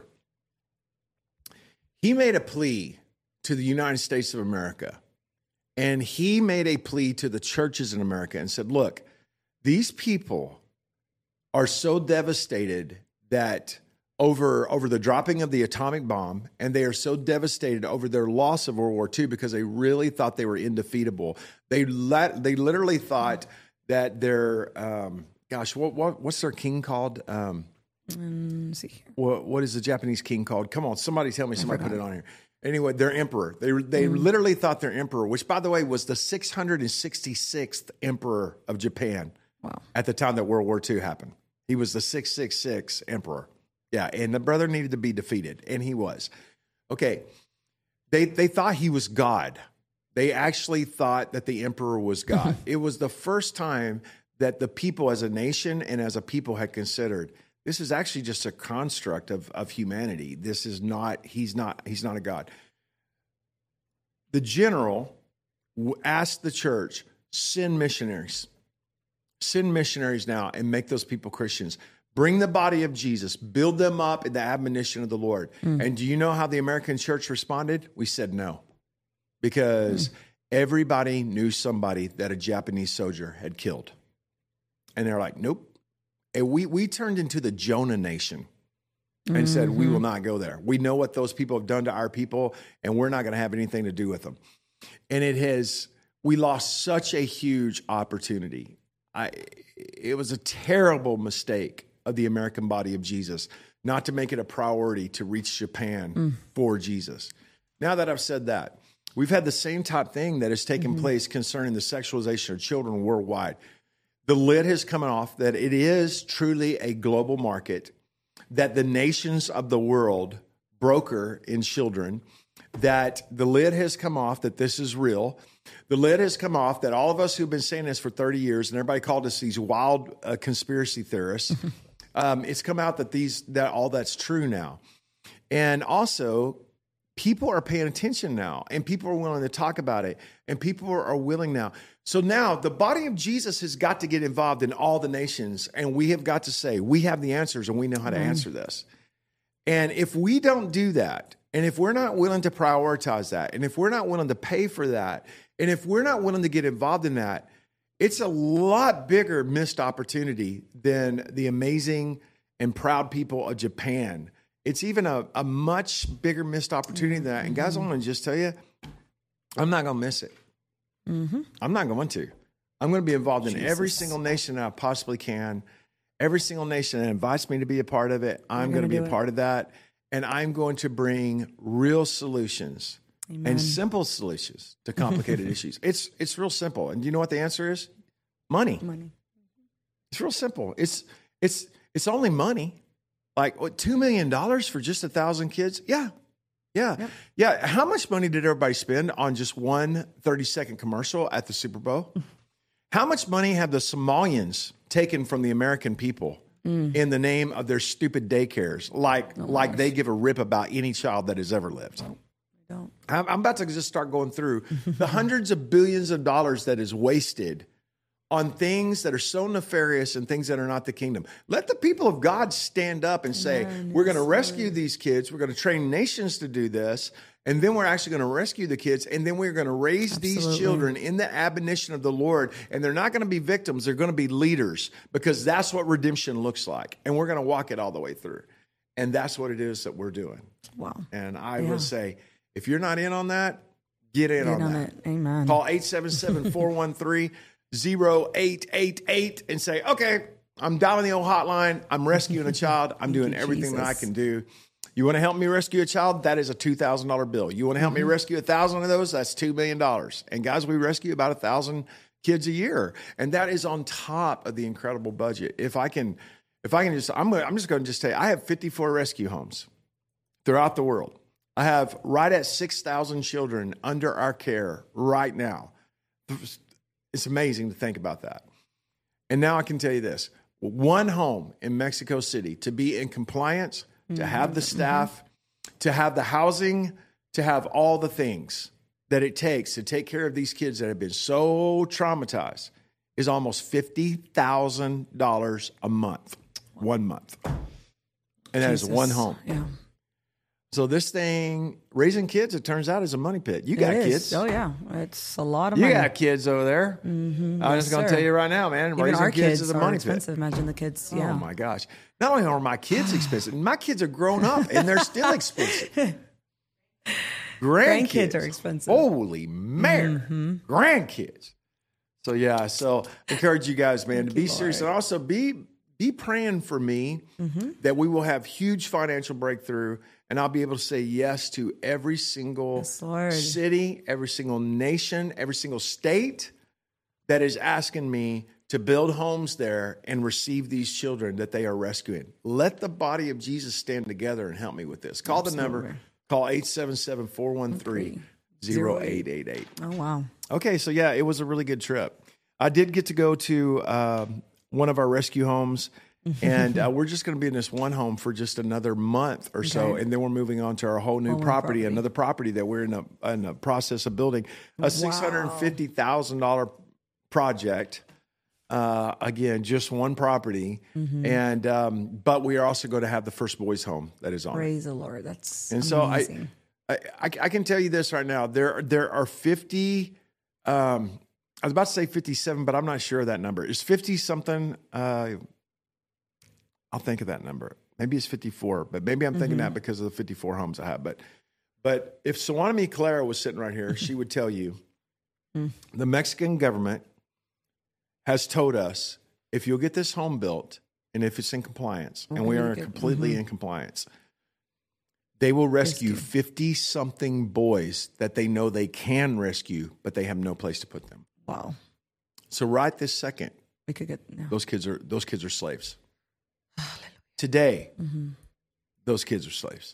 he made a plea to the United States of America. And he made a plea to the churches in America and said, look, these people are so devastated that over the dropping of the atomic bomb, and they are so devastated over their loss of World War II because they really thought they were indefeatable. They literally thought that their what's their king called? Let's see here. What is the Japanese king called? Come on, somebody tell me. Somebody put it on here. Anyway, their emperor. They literally thought their emperor, which by the way was the 666th emperor of Japan. Wow. At the time that World War II happened. He was the 666 emperor. Yeah, and the brother needed to be defeated, and he was. Okay, they thought he was God. They actually thought that the emperor was God. It was the first time that the people as a nation and as a people had considered, this is actually just a construct of humanity. This is not, he's not a God. The general asked the church, send missionaries now and make those people Christians. Bring the body of Jesus, build them up in the admonition of the Lord. And do you know how the American church responded? We said no, because everybody knew somebody that a Japanese soldier had killed. And they're like, nope. And we turned into the Jonah nation and said, we will not go there. We know what those people have done to our people, and we're not going to have anything to do with them. And we lost such a huge opportunity. It was a terrible mistake of the American body of Jesus not to make it a priority to reach Japan for Jesus. Now that I've said that, we've had the same type thing that has taken place concerning the sexualization of children worldwide. The lid has come off that it is truly a global market, that the nations of the world broker in children, that the lid has come off, that this is real. The lid has come off that all of us who've been saying this for 30 years, and everybody called us these wild conspiracy theorists, it's come out that all that's true now. And also, people are paying attention now, and people are willing to talk about it, and people are willing now. So now the body of Jesus has got to get involved in all the nations, and we have got to say, we have the answers and we know how to answer this. And if we don't do that, and if we're not willing to prioritize that, and if we're not willing to pay for that, and if we're not willing to get involved in that, it's a lot bigger missed opportunity than the amazing and proud people of Japan. It's even a much bigger missed opportunity than that. And guys, I want to just tell you, I'm not going to miss it. I'm not going to. I'm going to be involved in every single nation that I possibly can. Every single nation that invites me to be a part of it, I'm going to be a part of that. And I'm going to bring real solutions and simple solutions to complicated issues. It's real simple. And do you know what the answer is? Money. It's real simple. It's only money. Like what, $2 million for just 1,000 kids? Yeah. How much money did everybody spend on just one 30-second commercial at the Super Bowl? How much money have the Somalians taken from the American people in the name of their stupid daycares? Like they give a rip about any child that has ever lived. I'm about to just start going through the hundreds of billions of dollars that is wasted on things that are so nefarious and things that are not the kingdom. Let the people of God stand up and say, we're going to rescue these kids. We're going to train nations to do this. And then we're actually going to rescue the kids. And then we're going to raise these children in the admonition of the Lord. And they're not going to be victims. They're going to be leaders, because that's what redemption looks like. And we're going to walk it all the way through. And that's what it is that we're doing. Wow. And I would say, if you're not in on that, get in on that. Amen. Call 877-413-0888 and say, okay, I'm dialing the old hotline. I'm rescuing a child. I'm doing everything that I can do. You want to help me rescue a child? That is a $2,000 bill. You want to help me rescue 1,000 of those? That's $2 million. And guys, we rescue about 1,000 kids a year. And that is on top of the incredible budget. I'm just going to tell you, I have 54 rescue homes throughout the world. I have right at 6,000 children under our care right now. It's amazing to think about that. And now I can tell you this, one home in Mexico City to be in compliance, to have the staff, to have the housing, to have all the things that it takes to take care of these kids that have been so traumatized is almost $50,000 a month, 1 month. And that is one home. Yeah. So this thing, raising kids, it turns out, is a money pit. You got kids. Oh, yeah. It's a lot of money. You got kids over there. I'm just going to tell you right now, man. Even raising our kids is a money expensive. pit. Imagine the kids. Yeah. Oh, my gosh. Not only are my kids expensive, my kids are grown up, and they're still expensive. Grandkids are expensive. Holy Mary. Grandkids. So, yeah. So, I encourage you guys, man, to be serious. And also be praying for me that we will have huge financial breakthrough. And I'll be able to say yes to every single city, every single nation, every single state that is asking me to build homes there and receive these children that they are rescuing. Let the body of Jesus stand together and help me with this. Call the number Call 877-413-0888. Oh, wow. Okay, so yeah, it was a really good trip. I did get to go to one of our rescue homes, and we're just going to be in this one home for just another month or so, and then we're moving on to our whole new property, another property that we're in the process of building, a $650,000 project. Again, just one property, and but we are also going to have the first boys' home that is on. Praise the Lord. That's and amazing. so I can tell you this right now. There are 50. I was about to say 57, but I'm not sure of that number. It's 50 something. I'll think of that number. Maybe it's 54, but maybe I'm thinking that because of the 54 homes I have. But if Suwanami Clara was sitting right here, she would tell you the Mexican government has told us if you'll get this home built and if it's in compliance, and we are completely in compliance, they will rescue 50-something boys that they know they can rescue, but they have no place to put them. Wow. So right this second, We could get those kids are slaves. Today, those kids are slaves.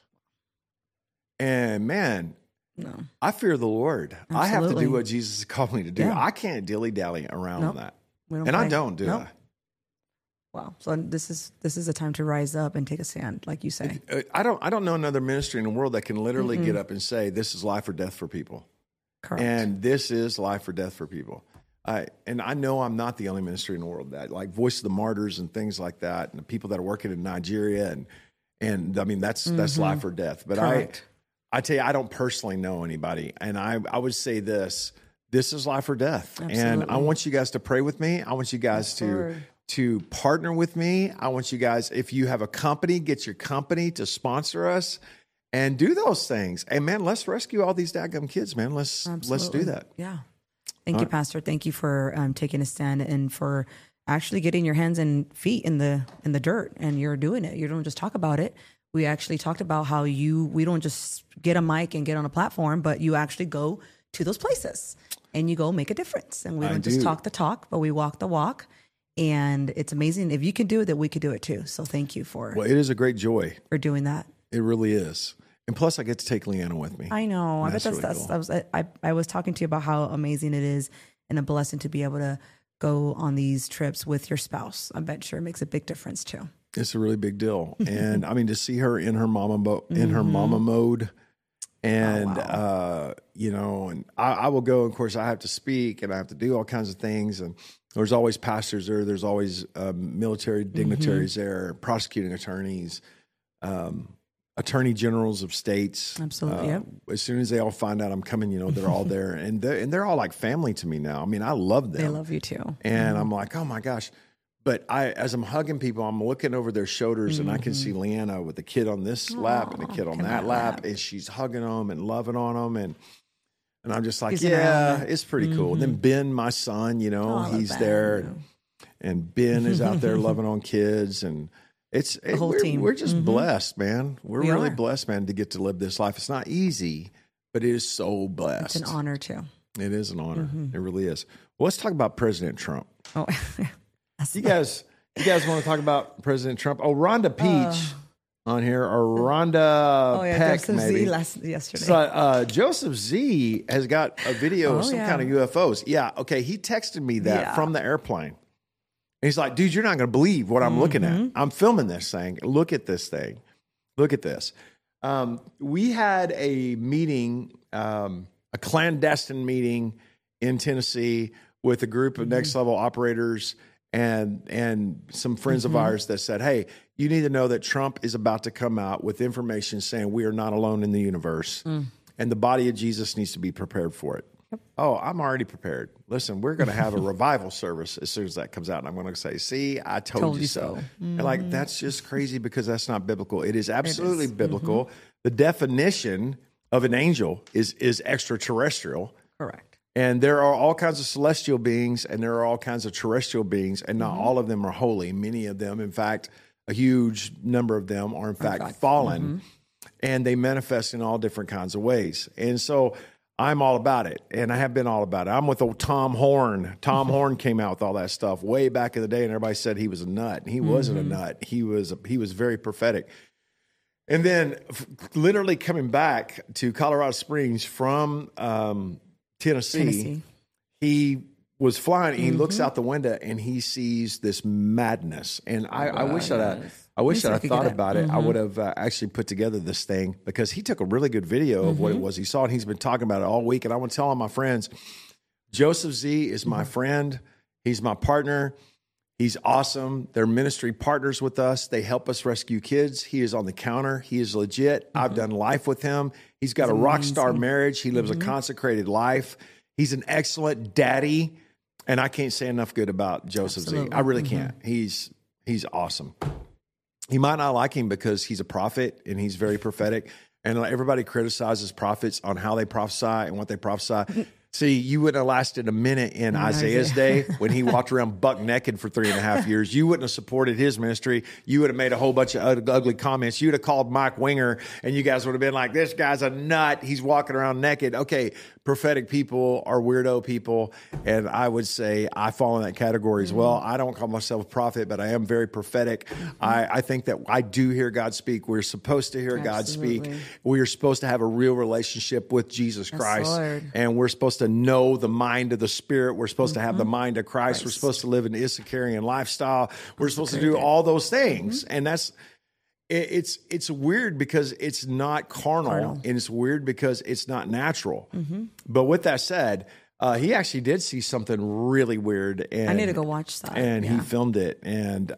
And man, I fear the Lord. Absolutely. I have to do what Jesus has called me to do. Yeah. I can't dilly-dally around on that. We I don't do that. Wow. So this is a time to rise up and take a stand, like you say. I don't know another ministry in the world that can literally get up and say, this is life or death for people. Correct. And this is life or death for people. And I know I'm not the only ministry in the world that, like Voice of the Martyrs and things like that, and the people that are working in Nigeria, and I mean that's life or death. But Correct. I tell you, I don't personally know anybody, and I would say this is life or death. Absolutely. And I want you guys to pray with me. I want you guys to partner with me. I want you guys, if you have a company, get your company to sponsor us and do those things. And man, let's rescue all these daggum kids, man. Let's do that. Yeah. Thank you, Pastor. Thank you for taking a stand and for actually getting your hands and feet in the dirt, and you're doing it. You don't just talk about it. We actually talked about how we don't just get a mic and get on a platform, but you actually go to those places and you go make a difference. And we don't just talk the talk, but we walk the walk. And it's amazing. If you can do it, that we could do it too. So thank you for Well, it is a great joy. for doing that. It really is. And plus, I get to take Leanna with me. I know. I bet That's that's really cool. I was talking to you about how amazing it is and a blessing to be able to go on these trips with your spouse. I bet sure it makes a big difference too. It's a really big deal. And I mean, to see her in her mama mode, and and I will go. Of course, I have to speak and I have to do all kinds of things. And there's always pastors there. There's always military dignitaries there, prosecuting attorneys, attorney generals of states. Absolutely. Yep. As soon as they all find out I'm coming, they're all there, and they're all like family to me now. I mean, I love them. They love you too. And I'm like, oh my gosh. But as I'm hugging people, I'm looking over their shoulders, and I can see Leanna with the kid on this lap and the kid on that lap, and she's hugging them and loving on them, and I'm just like, it's pretty cool. And then Ben, my son, he's there, and Ben is out there loving on kids, and the whole team. We're just blessed, man. We're We really are. blessed, man, to get to live this life. It's not easy, but it is so blessed. It's an honor too. It is an honor. It really is. Well, let's talk about President Trump. Oh, You guys want to talk about President Trump? Oh, Rhonda Peach on here, or Rhonda Peck, Joseph maybe. Z yesterday. So Joseph Z has got a video of some kind of UFOs. Yeah, okay. He texted me that from the airplane. And he's like, dude, you're not going to believe what I'm looking at. I'm filming this thing. Look at this thing. Look at this. We had a meeting, a clandestine meeting in Tennessee with a group of next level operators and some friends of ours that said, hey, you need to know that Trump is about to come out with information saying we are not alone in the universe, and the body of Jesus needs to be prepared for it. Oh, I'm already prepared. Listen, we're going to have a revival service as soon as that comes out. And I'm going to say, see, I told you so. And like, that's just crazy because that's not biblical. It is absolutely biblical. The definition of an angel is extraterrestrial. Correct. And there are all kinds of celestial beings and there are all kinds of terrestrial beings, and not all of them are holy. Many of them, in fact, a huge number of them are in fact fallen, and they manifest in all different kinds of ways. And so I'm all about it, and I have been all about it. I'm with old Tom Horn. Tom Horn came out with all that stuff way back in the day, and everybody said he was a nut. And he wasn't a nut. He was very prophetic. And then literally coming back to Colorado Springs from Tennessee, he was flying. He looks out the window and he sees this madness. And I wish that I thought about it. I would have actually put together this thing, because he took a really good video of what it was he saw, and he's been talking about it all week. And I want to tell all my friends, Joseph Z is my friend. He's my partner. He's awesome. They're ministry partners with us. They help us rescue kids. He is on the counter. He is legit. I've done life with him. He's got a rock star marriage. He lives a consecrated life. He's an excellent daddy. And I can't say enough good about Joseph Z. I really can't. He's awesome. You might not like him because he's a prophet and he's very prophetic. And everybody criticizes prophets on how they prophesy and what they prophesy. See, you wouldn't have lasted a minute in Isaiah's day when he walked around buck naked for 3.5 years. You wouldn't have supported his ministry. You would have made a whole bunch of ugly comments. You'd have called Mike Winger, and you guys would have been like, this guy's a nut. He's walking around naked. Okay, prophetic people are weirdo people, and I would say I fall in that category as well. I don't call myself a prophet, but I am very prophetic. I think that I do hear God speak. We're supposed to hear God speak. We are supposed to have a real relationship with Jesus Christ, and we're supposed to know the mind of the Spirit. We're supposed to have the mind of Christ. We're supposed to live an Issacharian lifestyle. We're supposed to do all those things, and it's weird because it's not carnal, and it's weird because it's not natural. But with that said, he actually did see something really weird, and I need to go watch that. And he filmed it, and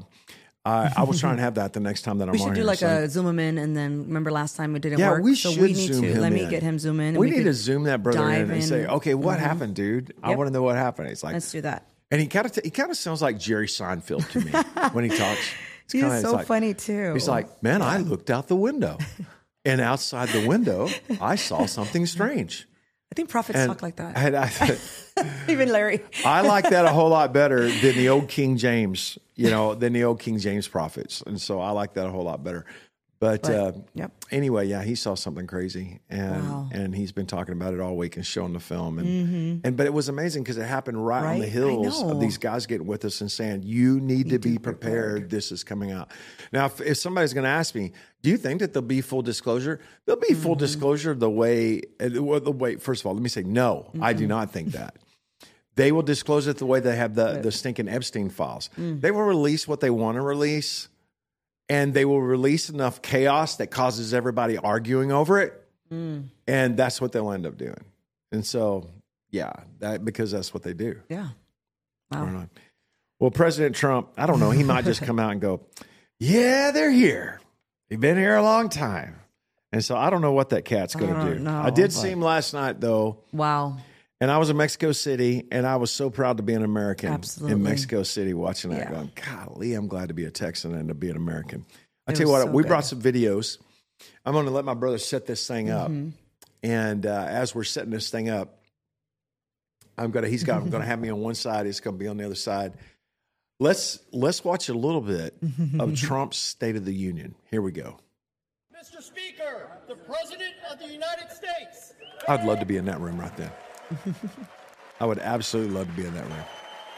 I was trying to have that the next time that I'm on here. We should do like a zoom him in, and then remember last time it didn't work? We should we need zoom to. him Let me in. get him zoom in. And we need to zoom that brother in and say, okay, what happened, dude? I want to know what happened. It's like, let's do that. And he kind of sounds like Jerry Seinfeld to me when he talks. He's so funny too. He's like, man, I looked out the window, and outside the window, I saw something strange. I think prophets talk like that. Even Larry. I like that a whole lot better than the old King James, than the old King James prophets. And so I like that a whole lot better. But anyway, he saw something crazy, and he's been talking about it all week and showing the film. And but it was amazing because it happened right on the heels of these guys getting with us and saying, you need to be prepared. This is coming out. Now, if somebody's going to ask me, do you think that there'll be full disclosure? There'll be full disclosure the way, first of all, let me say, no, I do not think that. They will disclose it the way they have the stinking Epstein files. They will release what they want to release, and they will release enough chaos that causes everybody arguing over it. And that's what they'll end up doing. And so, because that's what they do. Yeah. Wow. Well, President Trump, I don't know, he might just come out and go, yeah, they're here. They've been here a long time. And so I don't know what that cat's going to do. I did see him last night, though. Wow. And I was in Mexico City, and I was so proud to be an American in Mexico City watching that, going, golly, I'm glad to be a Texan and to be an American. I tell you what, we brought some videos. I'm going to let my brother set this thing up. And as we're setting this thing up, I'm going to have me on one side. He's going to be on the other side. Let's watch a little bit of Trump's State of the Union. Here we go. Mr. Speaker, the President of the United States. I'd love to be in that room right then. I would absolutely love to be in that room.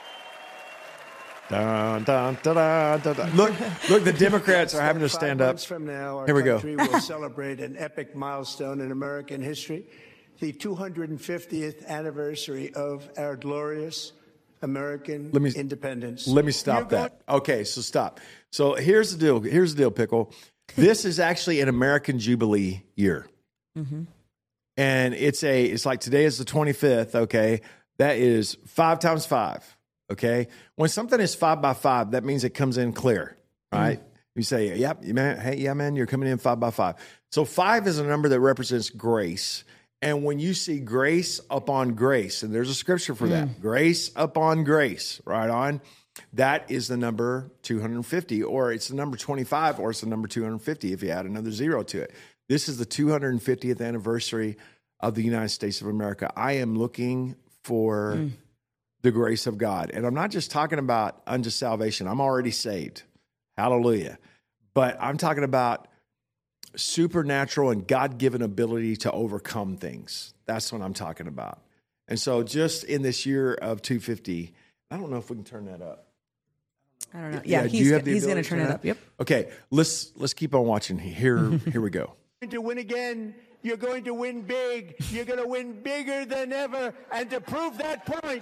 Dun, dun, dun, dun, dun, dun. Look, the Democrats are having to stand up. From now, our Here we go. country will celebrate an epic milestone in American history, the 250th anniversary of our glorious American independence. Let me stop that. Okay, so stop. So here's the deal. Here's the deal, Pickle. This is actually an American Jubilee year. And it's like today is the 25th, okay? That is 5 times 5, okay? When something is 5 by 5, that means it comes in clear, right? You say, yep, man, hey, yeah, man, you're coming in 5 by 5. So 5 is a number that represents grace. And when you see grace upon grace, and there's a scripture for that, grace upon grace, right on, that is the number 250, or it's the number 25, or it's the number 250 if you add another 0 to it. This is the 250th anniversary of the United States of America. I am looking for the grace of God. And I'm not just talking about unto salvation. I'm already saved. Hallelujah. But I'm talking about supernatural and God-given ability to overcome things. That's what I'm talking about. And so just in this year of 250, I don't know if we can turn that up. I don't know. Yeah, do you have the he's going to ability turn it up. Yep. Okay, let's keep on watching. Here we go. To win again, you're going to win big. You're going to win bigger than ever. And to prove that point,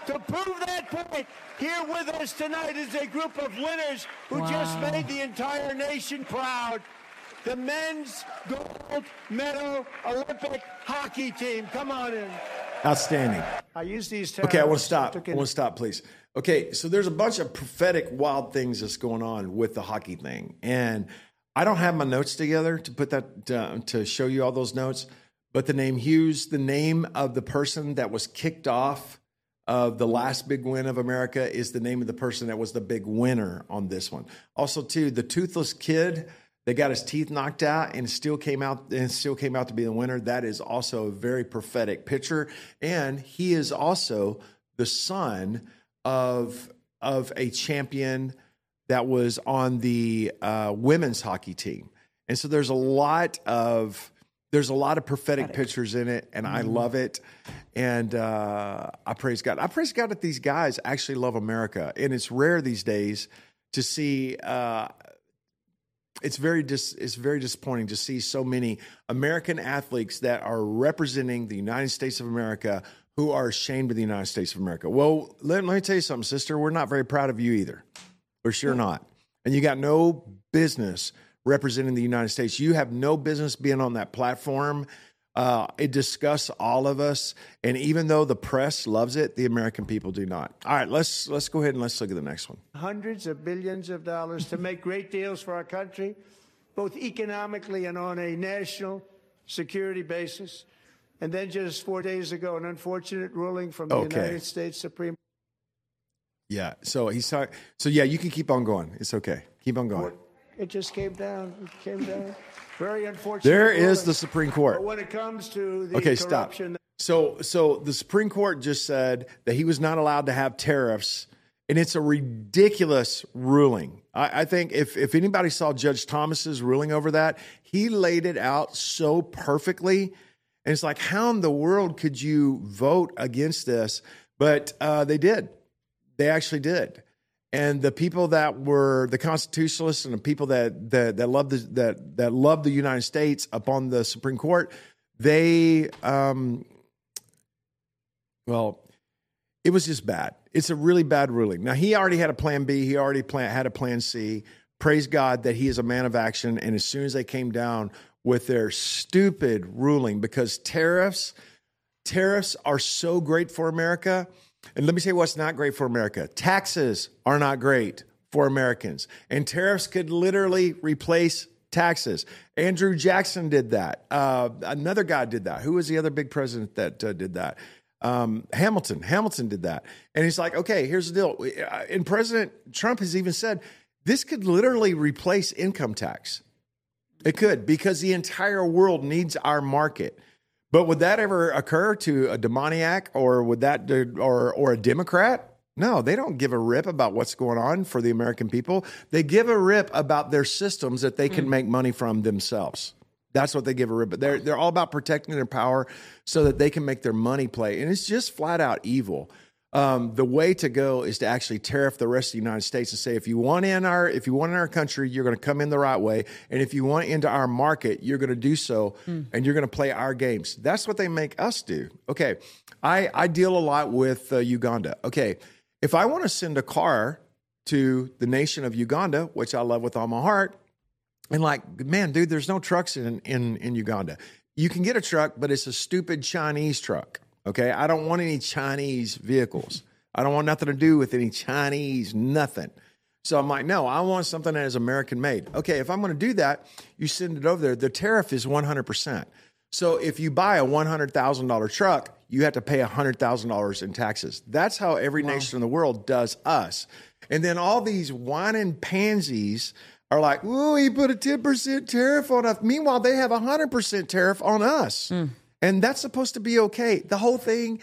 here with us tonight is a group of winners who just made the entire nation proud. The men's gold medal Olympic hockey team. Come on in. Outstanding. I use these. Okay, I want to stop. Please. Okay, so there's a bunch of prophetic, wild things that's going on with the hockey thing, and I don't have my notes together to put that to show you all those notes. But the name Hughes, the name of the person that was kicked off of the last big win of America, is the name of the person that was the big winner on this one. Also, too, the toothless kid that got his teeth knocked out and still came out to be the winner. That is also a very prophetic picture, and he is also the son of a champion that was on the women's hockey team. And so there's a lot of prophetic pictures in it, and I love it. And I praise God. I praise God that these guys actually love America, and it's rare these days to see. It's very disappointing to see so many American athletes that are representing the United States of America who are ashamed of the United States of America. Well, let me tell you something, sister. We're not very proud of you either. We're sure not. And you got no business representing the United States. You have no business being on that platform. It disgusts all of us. And even though the press loves it, the American people do not. All right, let's go ahead and let's look at the next one. Hundreds of billions of dollars to make great deals for our country, both economically and on a national security basis. And then just 4 days ago, an unfortunate ruling from the United States Supreme. Yeah. So he's talking. So yeah, you can keep on going. It's okay. Keep on going. It just came down. It came down. Very unfortunate. There ruling. is the Supreme Court. But when it comes to the corruption. Stop. So the Supreme Court just said that he was not allowed to have tariffs, and it's a ridiculous ruling. I think if anybody saw Judge Thomas's ruling over that, he laid it out so perfectly. And it's like, how in the world could you vote against this? But they did. They actually did. And the people that were the constitutionalists and the people that loved the United States up on the Supreme Court, they it was just bad. It's a really bad ruling. Now, he already had a plan B. He already had a plan C. Praise God that he is a man of action. And as soon as they came down with their stupid ruling, because tariffs are so great for America. And let me say what's not great for America. Taxes are not great for Americans. And tariffs could literally replace taxes. Andrew Jackson did that. Another guy did that. Who was the other big president that did that? Hamilton. Hamilton did that. And he's like, okay, here's the deal. And President Trump has even said, this could literally replace income tax. It could, because the entire world needs our market. But would that ever occur to a demoniac or would that or a Democrat? No, they don't give a rip about what's going on for the American people. They give a rip about their systems that they can make money from themselves. That's what they give a rip. But they're all about protecting their power so that they can make their money play. And it's just flat out evil. The way to go is to actually tariff the rest of the United States and say, if you want in our country, you're going to come in the right way. And if you want into our market, you're going to do so and you're going to play our games. That's what they make us do. Okay. I deal a lot with Uganda. Okay. If I want to send a car to the nation of Uganda, which I love with all my heart, and like, man, dude, there's no trucks in Uganda. You can get a truck, but it's a stupid Chinese truck. Okay, I don't want any Chinese vehicles. I don't want nothing to do with any Chinese nothing. So I'm like, no, I want something that is American made. Okay, if I'm going to do that, you send it over there. The tariff is 100%. So if you buy a $100,000 truck, you have to pay $100,000 in taxes. That's how every nation in the world does us. And then all these whining pansies are like, "Ooh, he put a 10% tariff on us." Meanwhile, they have a 100% tariff on us. And that's supposed to be okay. The whole thing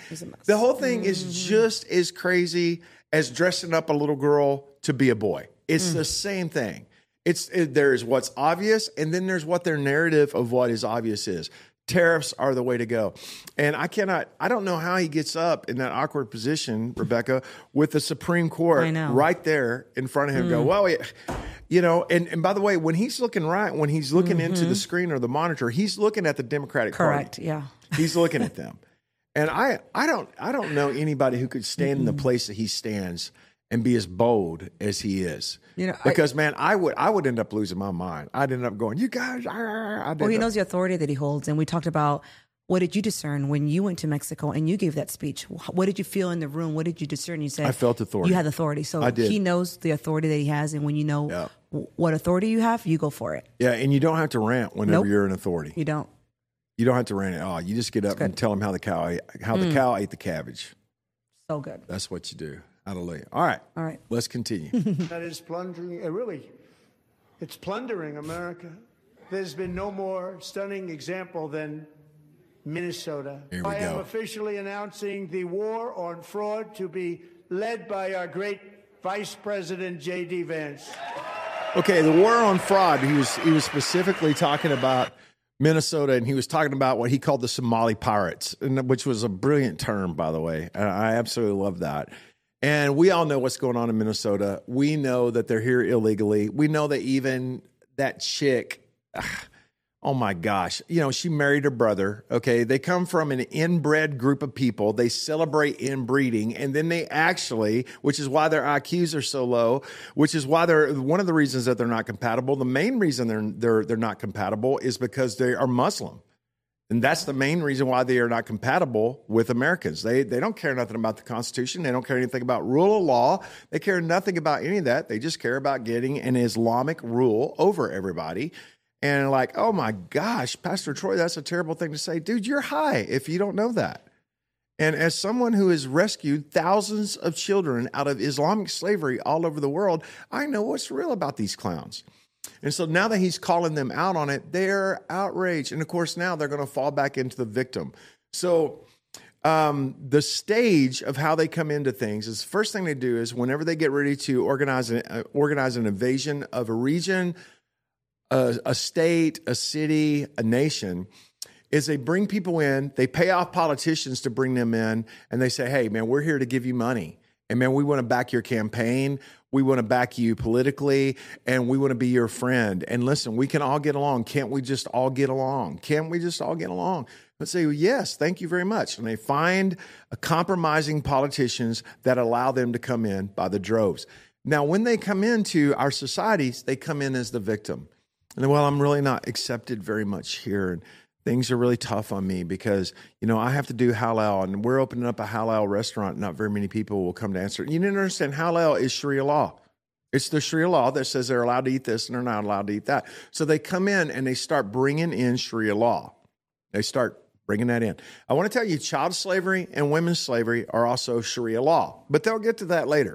is just as crazy as dressing up a little girl to be a boy. It's the same thing. There's what's obvious, and then there's what their narrative of what is obvious is. Tariffs are the way to go. And I don't know how he gets up in that awkward position, Rebecca, with the Supreme Court right there in front of him. Go, well, and by the way, when he's looking into the screen or the monitor, he's looking at the Democratic Party. Correct, yeah. He's looking at them. And I don't know anybody who could stand in the place that he stands and be as bold as he is. Because man, I would end up losing my mind. I'd end up going, you guys. Well, he knows the authority that he holds, and we talked about what did you discern when you went to Mexico and you gave that speech. What did you feel in the room? What did you discern? You said I felt authority. You had authority, so I did. He knows the authority that he has, and when you know what authority you have, you go for it. Yeah, and you don't have to rant whenever you're in authority. You don't. You don't have to rant at all. You just get up and tell them how the cow ate the cabbage. So good. That's what you do. Hallelujah. All right. Let's continue. That is plundering, it's plundering America. There's been no more stunning example than Minnesota. Here we I am go. officially announcing the war on fraud to be led by our great Vice President J.D. Vance. Okay, the war on fraud, he was specifically talking about Minnesota, and he was talking about what he called the Somali pirates, which was a brilliant term, by the way. And I absolutely love that. And we all know what's going on in Minnesota. We know that they're here illegally. We know that even that chick, oh my gosh, she married her brother. Okay, they come from an inbred group of people. They celebrate inbreeding, and then they actually, which is why their IQs are so low, which is why they're one of the reasons that they're not compatible. The main reason they're not compatible is because they are Muslim. And that's the main reason why they are not compatible with Americans. They don't care nothing about the Constitution. They don't care anything about rule of law. They care nothing about any of that. They just care about getting an Islamic rule over everybody. And like, oh my gosh, Pastor Troy, that's a terrible thing to say. Dude, you're high if you don't know that. And as someone who has rescued thousands of children out of Islamic slavery all over the world, I know what's real about these clowns. And so now that he's calling them out on it, they're outraged. And of course, now they're going to fall back into the victim. So the stage of how they come into things is the first thing they do is whenever they get ready to organize an invasion of a region, a state, a city, a nation, is they bring people in, they pay off politicians to bring them in, and they say, hey, man, we're here to give you money. And man, we want to back your campaign. We want to back you politically, and we want to be your friend. And listen, we can all get along. Can't we just all get along? Can't we just all get along? Let's say, well, yes, thank you very much. And they find compromising politicians that allow them to come in by the droves. Now, when they come into our societies, they come in as the victim. And well, I'm really not accepted very much here. And things are really tough on me because, I have to do halal, and we're opening up a halal restaurant. Not very many people will come to answer. You didn't understand, halal is Sharia law. It's the Sharia law that says they're allowed to eat this and they're not allowed to eat that. So they come in and they start bringing in Sharia law. They start bringing that in. I want to tell you, child slavery and women's slavery are also Sharia law, but they'll get to that later.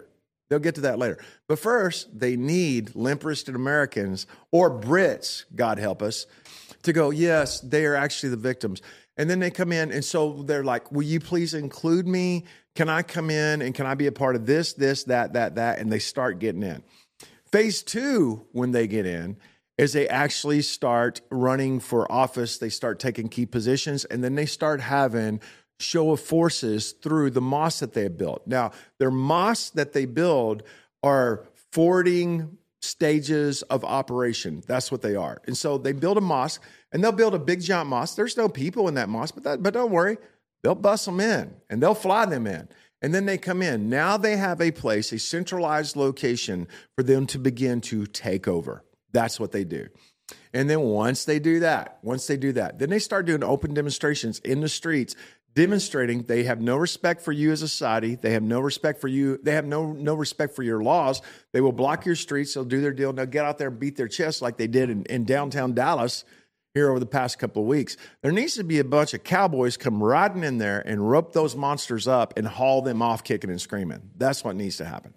But first, they need limp-wristed Americans or Brits, God help us, to go, yes, they are actually the victims. And then they come in, and so they're like, will you please include me? Can I come in, and can I be a part of this, that, and they start getting in. Phase 2, when they get in, is they actually start running for office. They start taking key positions, and then they start having show of forces through the mosques that they have built. Now, their mosques that they build are forwarding stages of operation. That's what they are. And so they build a mosque, and they'll build a big giant mosque. There's no people in that mosque, but don't worry. They'll bus them in, and they'll fly them in. And then they come in. Now they have a place, a centralized location for them to begin to take over. That's what they do. And then once they do that, then they start doing open demonstrations in the streets, demonstrating they have no respect for you as a society. They have no respect for you. They have no respect for your laws. They will block your streets. They'll do their deal. And they'll get out there and beat their chests like they did in downtown Dallas here over the past couple of weeks. There needs to be a bunch of cowboys come riding in there and rope those monsters up and haul them off kicking and screaming. That's what needs to happen.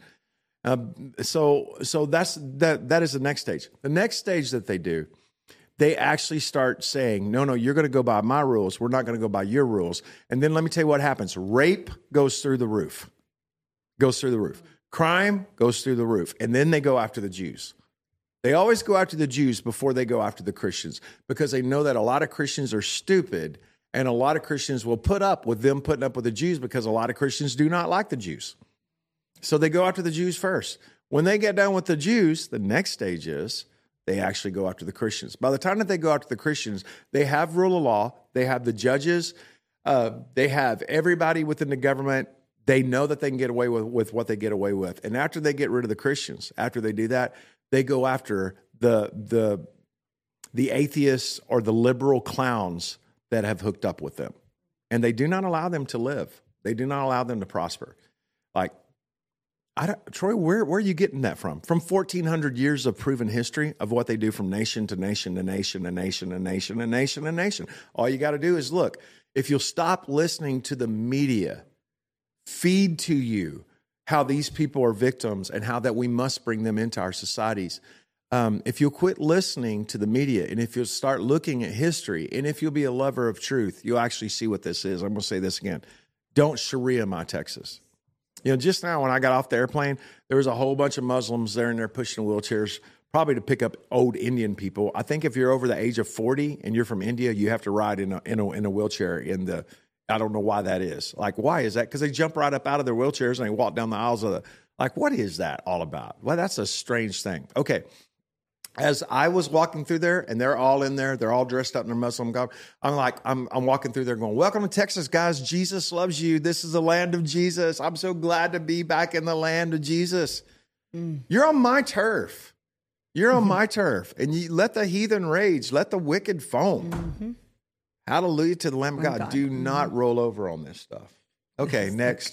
So that is the next stage. The next stage that they do, they actually start saying, no, you're going to go by my rules. We're not going to go by your rules. And then let me tell you what happens. Rape goes through the roof. Crime goes through the roof. And then they go after the Jews. They always go after the Jews before they go after the Christians because they know that a lot of Christians are stupid and a lot of Christians will put up with them putting up with the Jews because a lot of Christians do not like the Jews. So they go after the Jews first. When they get done with the Jews, the next stage is they actually go after the Christians. By the time that they go after the Christians, they have rule of law, they have the judges, they have everybody within the government. They know that they can get away with what they get away with. And after they get rid of the Christians, after they do that, they go after the atheists or the liberal clowns that have hooked up with them. And they do not allow them to live. They do not allow them to prosper. Like, Troy, where are you getting that from? From 1,400 years of proven history of what they do from nation to nation to nation to nation to nation to nation to nation. All you got to do is look. If you'll stop listening to the media feed to you how these people are victims and how that we must bring them into our societies, if you'll quit listening to the media and if you'll start looking at history and if you'll be a lover of truth, you'll actually see what this is. I'm going to say this again. Don't Sharia my Texas. You know, just now when I got off the airplane, there was a whole bunch of Muslims there and they're pushing wheelchairs, probably to pick up old Indian people. I think if you're over the age of 40 and you're from India, you have to ride in a wheelchair I don't know why that is. Like, why is that? Because they jump right up out of their wheelchairs and they walk down the aisles of like, what is that all about? Well, that's a strange thing. Okay. As I was walking through there, and they're all in there, they're all dressed up in their Muslim garb. I'm walking through there going, welcome to Texas, guys. Jesus loves you. This is the land of Jesus. I'm so glad to be back in the land of Jesus. You're on my turf. You're on my turf. And you let the heathen rage. Let the wicked foam. Hallelujah to the Lamb of God. Do not roll over on this stuff. Okay, next.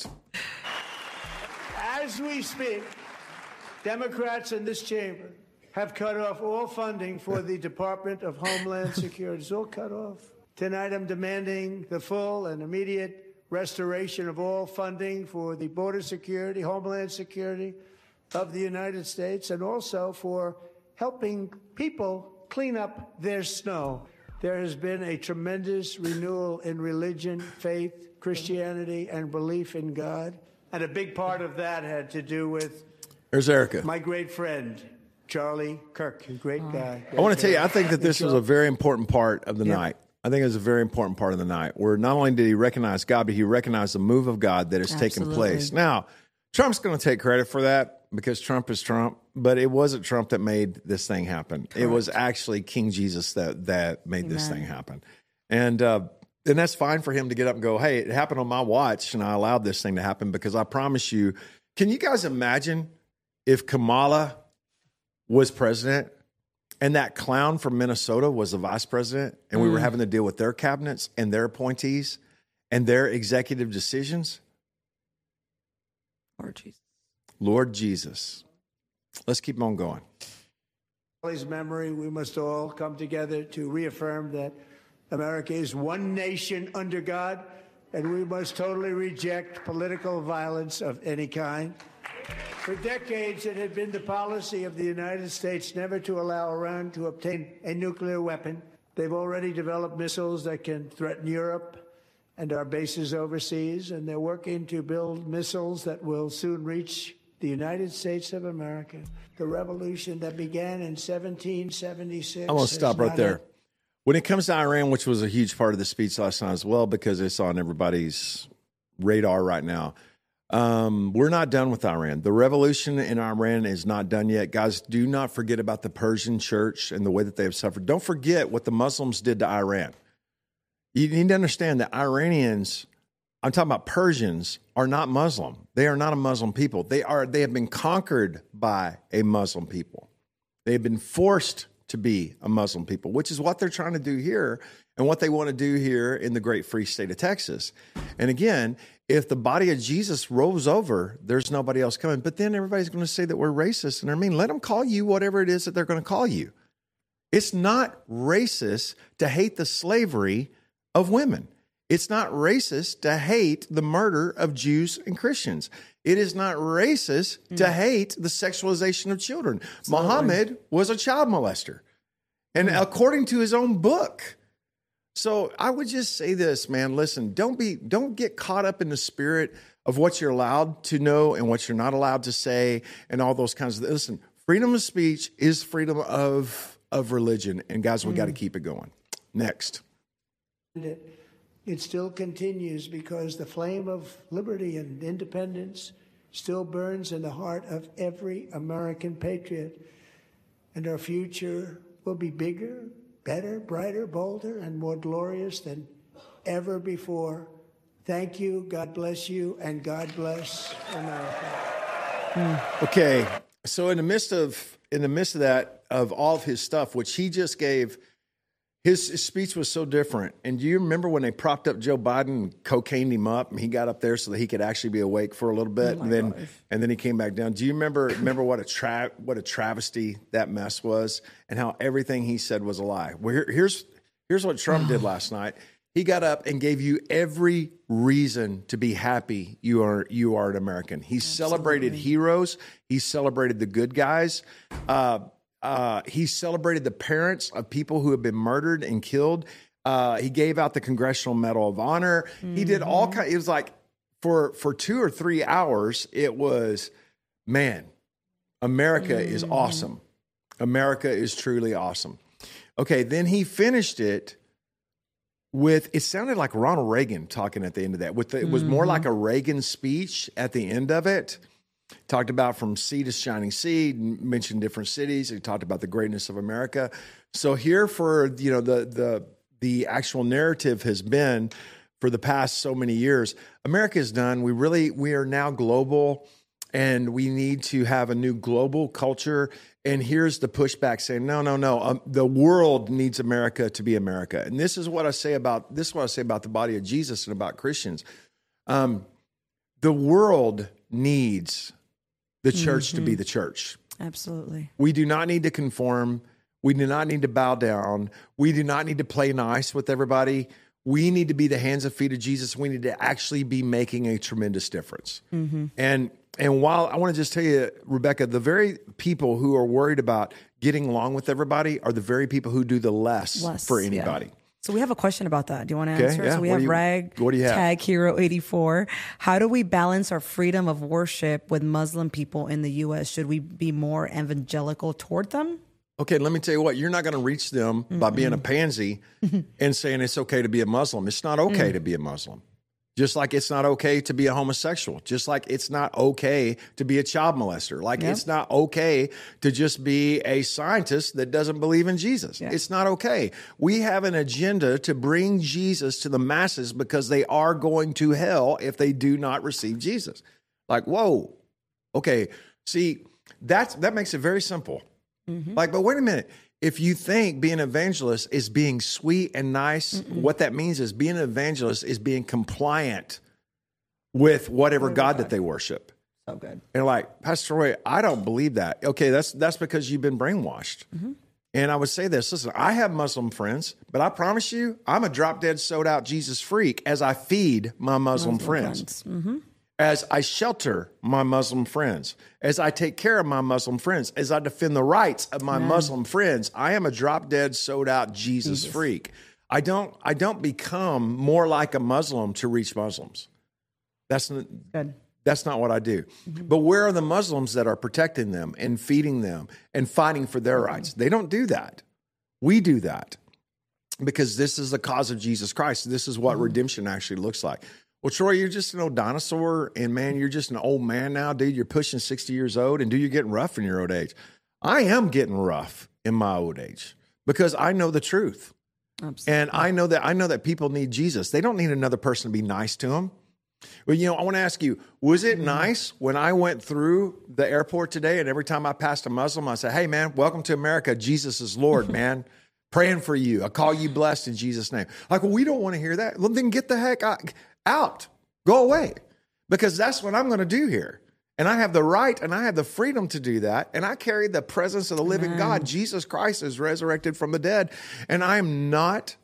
As we speak, Democrats in this chamber have cut off all funding for the Department of Homeland Security. It's all cut off. Tonight I'm demanding the full and immediate restoration of all funding for the border security, Homeland Security of the United States, and also for helping people clean up their snow. There has been a tremendous renewal in religion, faith, Christianity, and belief in God. And a big part of that had to do with There's Erica. My great friend, Charlie Kirk, a great guy. I want to tell you, I think that this was a very important part of the night. I think it was a very important part of the night where not only did he recognize God, but he recognized the move of God that has taken place. Now, Trump's going to take credit for that because Trump is Trump, but it wasn't Trump that made this thing happen. Correct. It was actually King Jesus that made this thing happen. And that's fine for him to get up and go, hey, it happened on my watch and I allowed this thing to happen because I promise you, can you guys imagine if Kamala was president and that clown from Minnesota was the vice president and we were having to deal with their cabinets and their appointees and their executive decisions? Lord Jesus. Let's keep on going. Charlie's memory, we must all come together to reaffirm that America is one nation under God, and we must totally reject political violence of any kind. For decades, it had been the policy of the United States never to allow Iran to obtain a nuclear weapon. They've already developed missiles that can threaten Europe and our bases overseas, and they're working to build missiles that will soon reach the United States of America. The revolution that began in 1776. I'm going to stop right there. When it comes to Iran, which was a huge part of the speech last night as well, because it's on everybody's radar right now, we're not done with Iran. The revolution in Iran is not done yet. Guys, do not forget about the Persian church and the way that they have suffered. Don't forget what the Muslims did to Iran. You need to understand that Iranians, I'm talking about Persians, are not Muslim. They are not a Muslim people. They have been conquered by a Muslim people. They have been forced to be a Muslim people, which is what they're trying to do here and what they want to do here in the great free state of Texas. And again, if the body of Jesus rolls over, there's nobody else coming. But then everybody's going to say that we're racist and I mean, let them call you whatever it is that they're going to call you. It's not racist to hate the slavery of women. It's not racist to hate the murder of Jews and Christians. It is not racist to hate the sexualization of children. Muhammad was a child molester, and according to his own book. So I would just say this, man, listen, don't get caught up in the spirit of what you're allowed to know and what you're not allowed to say and all those kinds of, listen, Freedom of speech is freedom of religion. And guys, we got to keep it going. Next. It still continues because the flame of liberty and independence still burns in the heart of every American patriot. And our future will be bigger, better, brighter, bolder, and more glorious than ever before. Thank you, God bless you, and God bless America. Okay, so in the midst of that, of all of his stuff, which he just gave, his speech was so different. And do you remember when they propped up Joe Biden and cocained him up, and he got up there so that he could actually be awake for a little bit, and then he came back down? Do you remember what a travesty that mess was, and how everything he said was a lie? Well, here's what Trump did last night. He got up and gave you every reason to be happy you are an American. He celebrated heroes. He celebrated the good guys. He celebrated the parents of people who have been murdered and killed. He gave out the Congressional Medal of Honor. He did all kinds. It was like for 2 or 3 hours, it was, man, America is awesome. America is truly awesome. Okay, then he finished it with, it sounded like Ronald Reagan talking at the end of that. It was more like a Reagan speech at the end of it. Talked about from sea to shining sea, mentioned different cities. He talked about the greatness of America. So here for, the actual narrative has been for the past so many years, America is done. We are now global, and we need to have a new global culture. And here's the pushback saying, no. The world needs America to be America. And this is what I say about the body of Jesus and about Christians. The world needs the church to be the church. Absolutely. We do not need to conform. We do not need to bow down. We do not need to play nice with everybody. We need to be the hands and feet of Jesus. We need to actually be making a tremendous difference. And while I want to just tell you, Rebecca, the very people who are worried about getting along with everybody are the very people who do the less for anybody. Yeah. So we have a question about that. Do you want to answer? Yeah. So we have Tag Hero 84. How do we balance our freedom of worship with Muslim people in the U.S.? Should we be more evangelical toward them? Okay, let me tell you what. You're not going to reach them by being a pansy and saying it's okay to be a Muslim. It's not okay to be a Muslim. Just like it's not okay to be a homosexual. Just like it's not okay to be a child molester. Like it's not okay to just be a scientist that doesn't believe in Jesus. Yeah. It's not okay. We have an agenda to bring Jesus to the masses because they are going to hell if they do not receive Jesus. Like, whoa. Okay. See, that makes it very simple. Like, but wait a minute. If you think being an evangelist is being sweet and nice, what that means is being an evangelist is being compliant with whatever God that they worship. So good. And like, Pastor Roy, I don't believe that. Okay, that's because you've been brainwashed. And I would say this, listen, I have Muslim friends, but I promise you, I'm a drop dead sold out Jesus freak as I feed my Muslim friends. As I shelter my Muslim friends, as I take care of my Muslim friends, as I defend the rights of my Muslim friends, I am a drop dead, sold out Jesus freak. I don't become more like a Muslim to reach Muslims. That's not what I do. But where are the Muslims that are protecting them and feeding them and fighting for their rights? They don't do that. We do that because this is the cause of Jesus Christ. This is what redemption actually looks like. Well, Troy, you're just an old dinosaur, and man, you're just an old man now, dude. You're pushing 60 years old, and dude, you're getting rough in your old age. I am getting rough in my old age because I know the truth. Absolutely. And I know that people need Jesus. They don't need another person to be nice to them. Well, I want to ask you, was it nice when I went through the airport today and every time I passed a Muslim, I said, hey, man, welcome to America. Jesus is Lord, man. Praying for you. I call you blessed in Jesus' name. Like, well, we don't want to hear that. Well, then get the heck out. Go away. Because that's what I'm going to do here. And I have the right and I have the freedom to do that. And I carry the presence of the living God. Jesus Christ is resurrected from the dead. And I am not,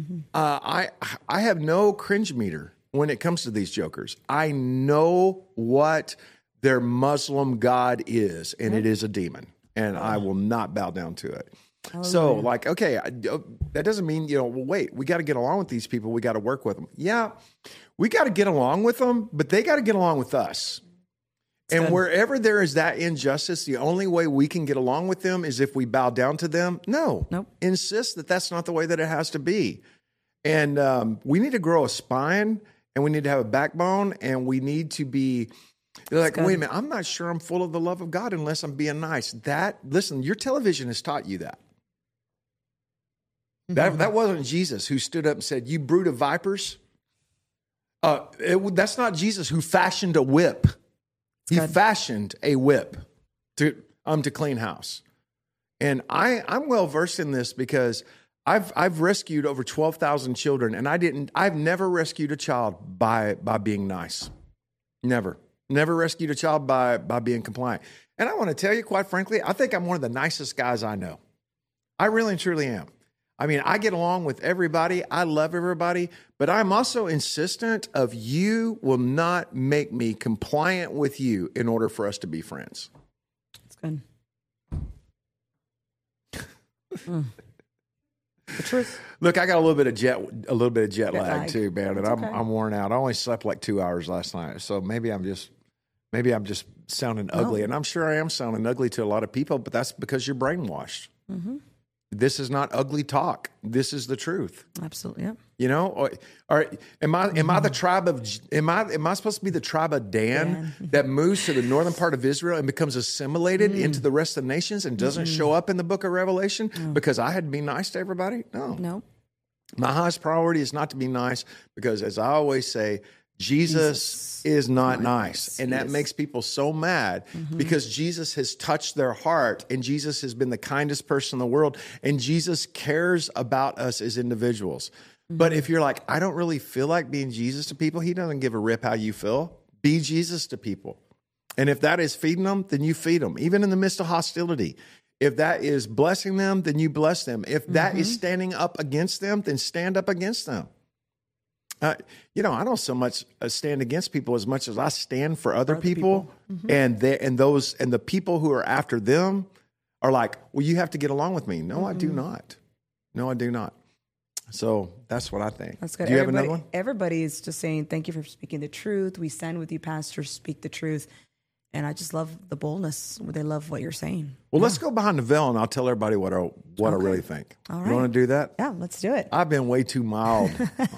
I have no cringe meter when it comes to these jokers. I know what their Muslim God is, and it is a demon. And I will not bow down to it. So like, okay, that doesn't mean, well, wait, we got to get along with these people. We got to work with them. Yeah, we got to get along with them, but they got to get along with us. And good. wherever there is that injustice, the only way we can get along with them is if we bow down to them. No. Nope. Insist that that's not the way that it has to be. And we need to grow a spine, and we need to have a backbone, and we need to be like, good. wait a minute, I'm not sure I'm full of the love of God unless I'm being nice. Listen, your television has taught you that. That wasn't Jesus who stood up and said, "You brood of vipers." That's not Jesus who fashioned a whip. He fashioned a whip to clean house. And I'm well versed in this because I've rescued over 12,000 children, and I've never rescued a child by being nice. Never rescued a child by being compliant. And I want to tell you, quite frankly, I think I'm one of the nicest guys I know. I really and truly am. I mean, I get along with everybody. I love everybody, but I'm also insistent of you will not make me compliant with you in order for us to be friends. That's good. The truth. Look, I got a little bit of jet lag too, man, and okay. I'm worn out. I only slept like 2 hours last night, so maybe I'm just sounding ugly, and I'm sure I am sounding ugly to a lot of people, but that's because you're brainwashed. Mm-hmm. This is not ugly talk. This is the truth. Absolutely. Yeah. You know, or am I the tribe of? Am I supposed to be the tribe of Dan that moves to the northern part of Israel and becomes assimilated into the rest of the nations and doesn't show up in the book of Revelation because I had to be nice to everybody? No. My highest priority is not to be nice because, as I always say, Jesus is not nice. And that makes people so mad because Jesus has touched their heart and Jesus has been the kindest person in the world and Jesus cares about us as individuals. But if you're like, I don't really feel like being Jesus to people, he doesn't give a rip how you feel. Be Jesus to people. And if that is feeding them, then you feed them, even in the midst of hostility. If that is blessing them, then you bless them. If that is standing up against them, then stand up against them. I don't so much stand against people as much as I stand for other people. And the people who are after them are like, well, you have to get along with me. No, I do not. No, I do not. So that's what I think. That's good. Do you have another one? Everybody is just saying, thank you for speaking the truth. We stand with you, Pastor. Speak the truth. And I just love the boldness. They love what you're saying. Well, let's go behind the veil and I'll tell everybody what I really think. All right. You want to do that? Yeah, let's do it. I've been way too mild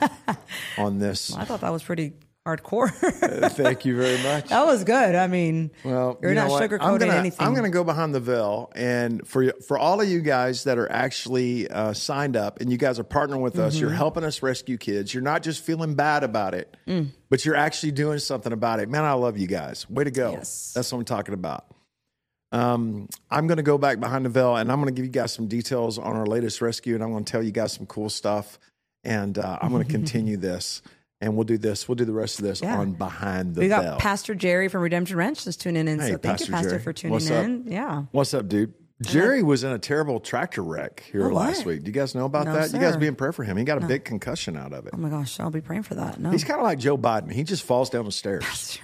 on this. I thought that was pretty hardcore. Thank you very much. That was good. I mean, well, you're not sugarcoating anything. I'm going to go behind the veil. And for all of you guys that are actually signed up and you guys are partnering with us, you're helping us rescue kids. You're not just feeling bad about it, but you're actually doing something about it. Man, I love you guys. Way to go. Yes. That's what I'm talking about. I'm going to go back behind the veil and I'm going to give you guys some details on our latest rescue. And I'm going to tell you guys some cool stuff. And I'm going to continue this. And we'll do this. We'll do the rest of this on Behind the Veil. We got Pastor Jerry from Redemption Ranch just tuning in. Hey, so thank you, Pastor, Jerry. for tuning What's in. up? Yeah. What's up, dude? Jerry was in a terrible tractor wreck here last week. Do you guys know about that? Sir. You guys be in prayer for him. He got a big concussion out of it. Oh my gosh, I'll be praying for that. No. He's kind of like Joe Biden. He just falls down the stairs.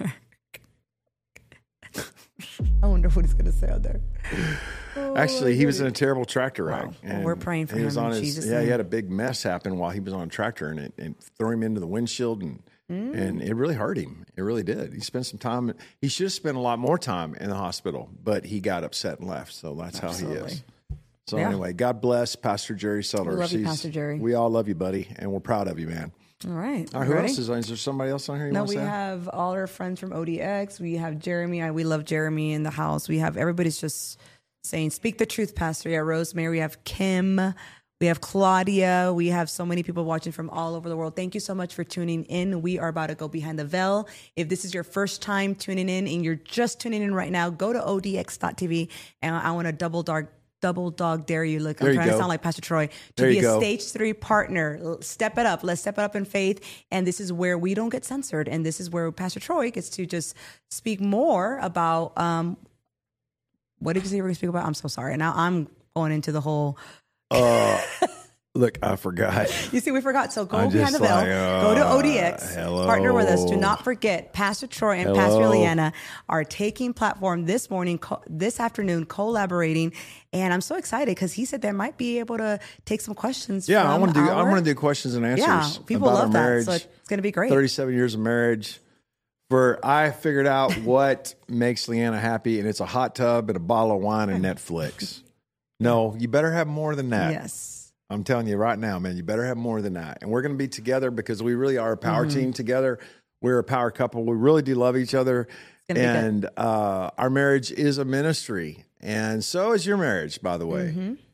I wonder what he's going to say out there. Actually, he was in a terrible tractor wreck. Wow. Well, we're praying for him in Jesus' he name. had a big mess happen while he was on a tractor, and it threw him into the windshield, and it really hurt him. It really did. He spent some time. He should have spent a lot more time in the hospital, but he got upset and left. So that's how he is. So anyway, God bless Pastor Jerry Sellers. We love you, Pastor Jerry. We all love you, buddy, and we're proud of you, man. All right. Who else is on? Is there somebody else on here? No, we have all our friends from ODX. We have Jeremy. We love Jeremy in the house. We have everybody's just saying, speak the truth, Pastor. Yeah, Rosemary. We have Kim. We have Claudia. We have so many people watching from all over the world. Thank you so much for tuning in. We are about to go behind the veil. If this is your first time tuning in and you're just tuning in right now, go to odx.tv and I want to double dog dare you. Look, I'm trying to sound like Pastor Troy to be a stage 3 partner. Step it up. Let's step it up in faith. And this is where we don't get censored. And this is where Pastor Troy gets to just speak more about, what did you say you were going to speak about? I'm so sorry. Now I'm going into the whole, look, I forgot. You see, we forgot. So go behind the veil. Go to ODX. Partner with us. Do not forget, Pastor Troy and Pastor Leanna are taking platform this morning, this afternoon, collaborating. And I'm so excited because he said they might be able to take some questions. Yeah, I want to do questions and answers. Yeah, people about love our marriage, that. So it's going to be great. 37 years of marriage, For I figured out what makes Leanna happy, and it's a hot tub and a bottle of wine and Netflix. No, you better have more than that. Yes. I'm telling you right now, man, you better have more than that. And we're going to be together because we really are a power team together. We're a power couple. We really do love each other. And our marriage is a ministry. And so is your marriage, by the way.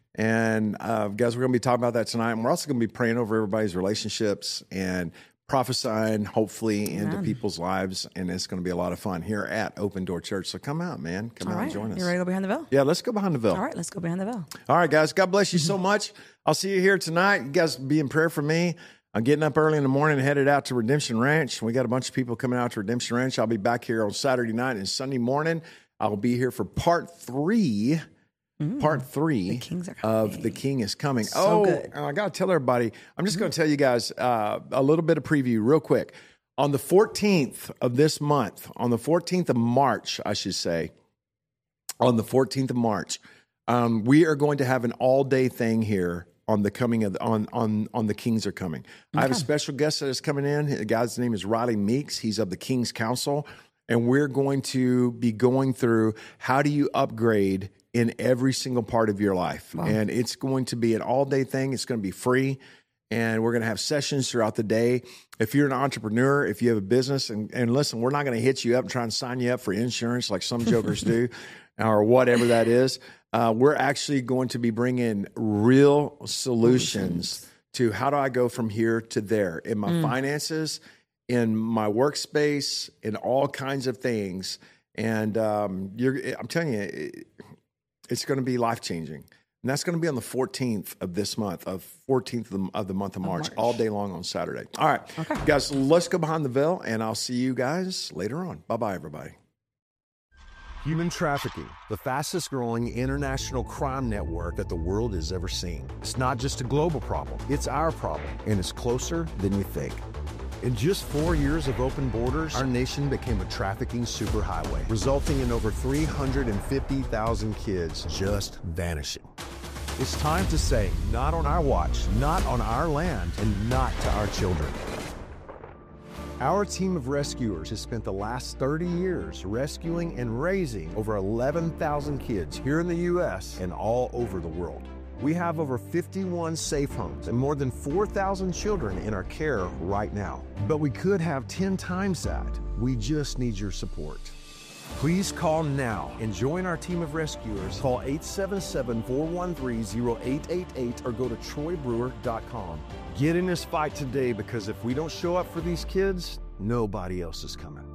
And guys, we're going to be talking about that tonight. And we're also going to be praying over everybody's relationships and prophesying, hopefully, into people's lives. And it's going to be a lot of fun here at Open Door Church. So come out, man. Come out and join us. You ready to go behind the veil? Yeah, let's go behind the veil. All right, let's go behind the veil. All right, guys. God bless you so much. I'll see you here tonight. You guys be in prayer for me. I'm getting up early in the morning and headed out to Redemption Ranch. We got a bunch of people coming out to Redemption Ranch. I'll be back here on Saturday night and Sunday morning. I'll be here for part three. Part three The Kings are of coming. The King is Coming. So good. I got to tell everybody, I'm just going to tell you guys a little bit of preview real quick. On the 14th of this month, on the 14th of March, I should say, on the 14th of March, we are going to have an all-day thing here on the coming of on the Kings Are Coming. I have a special guest that is coming in. The guy's name is Riley Meeks. He's of the King's Council, and we're going to be going through how do you upgrade in every single part of your life. Wow. And it's going to be an all-day thing. It's going to be free, and we're going to have sessions throughout the day. If you're an entrepreneur, if you have a business, and listen, we're not going to hit you up and try and sign you up for insurance like some jokers do or whatever that is. We're actually going to be bringing real solutions to how do I go from here to there in my finances, in my workspace, in all kinds of things. And I'm telling you, it's going to be life-changing. And that's going to be on the 14th of this month, of 14th of the month of March, all day long on Saturday. All right, guys, let's go behind the veil, and I'll see you guys later on. Bye-bye, everybody. Human trafficking, the fastest growing international crime network that the world has ever seen. It's not just a global problem, it's our problem, and it's closer than you think. In just 4 years of open borders, our nation became a trafficking superhighway, resulting in over 350,000 kids just vanishing. It's time to say, not on our watch, not on our land, and not to our children. Our team of rescuers has spent the last 30 years rescuing and raising over 11,000 kids here in the U.S. and all over the world. We have over 51 safe homes and more than 4,000 children in our care right now. But we could have 10 times that. We just need your support. Please call now and join our team of rescuers. Call 877-413-0888 or go to troybrewer.com. Get in this fight today, because if we don't show up for these kids, nobody else is coming.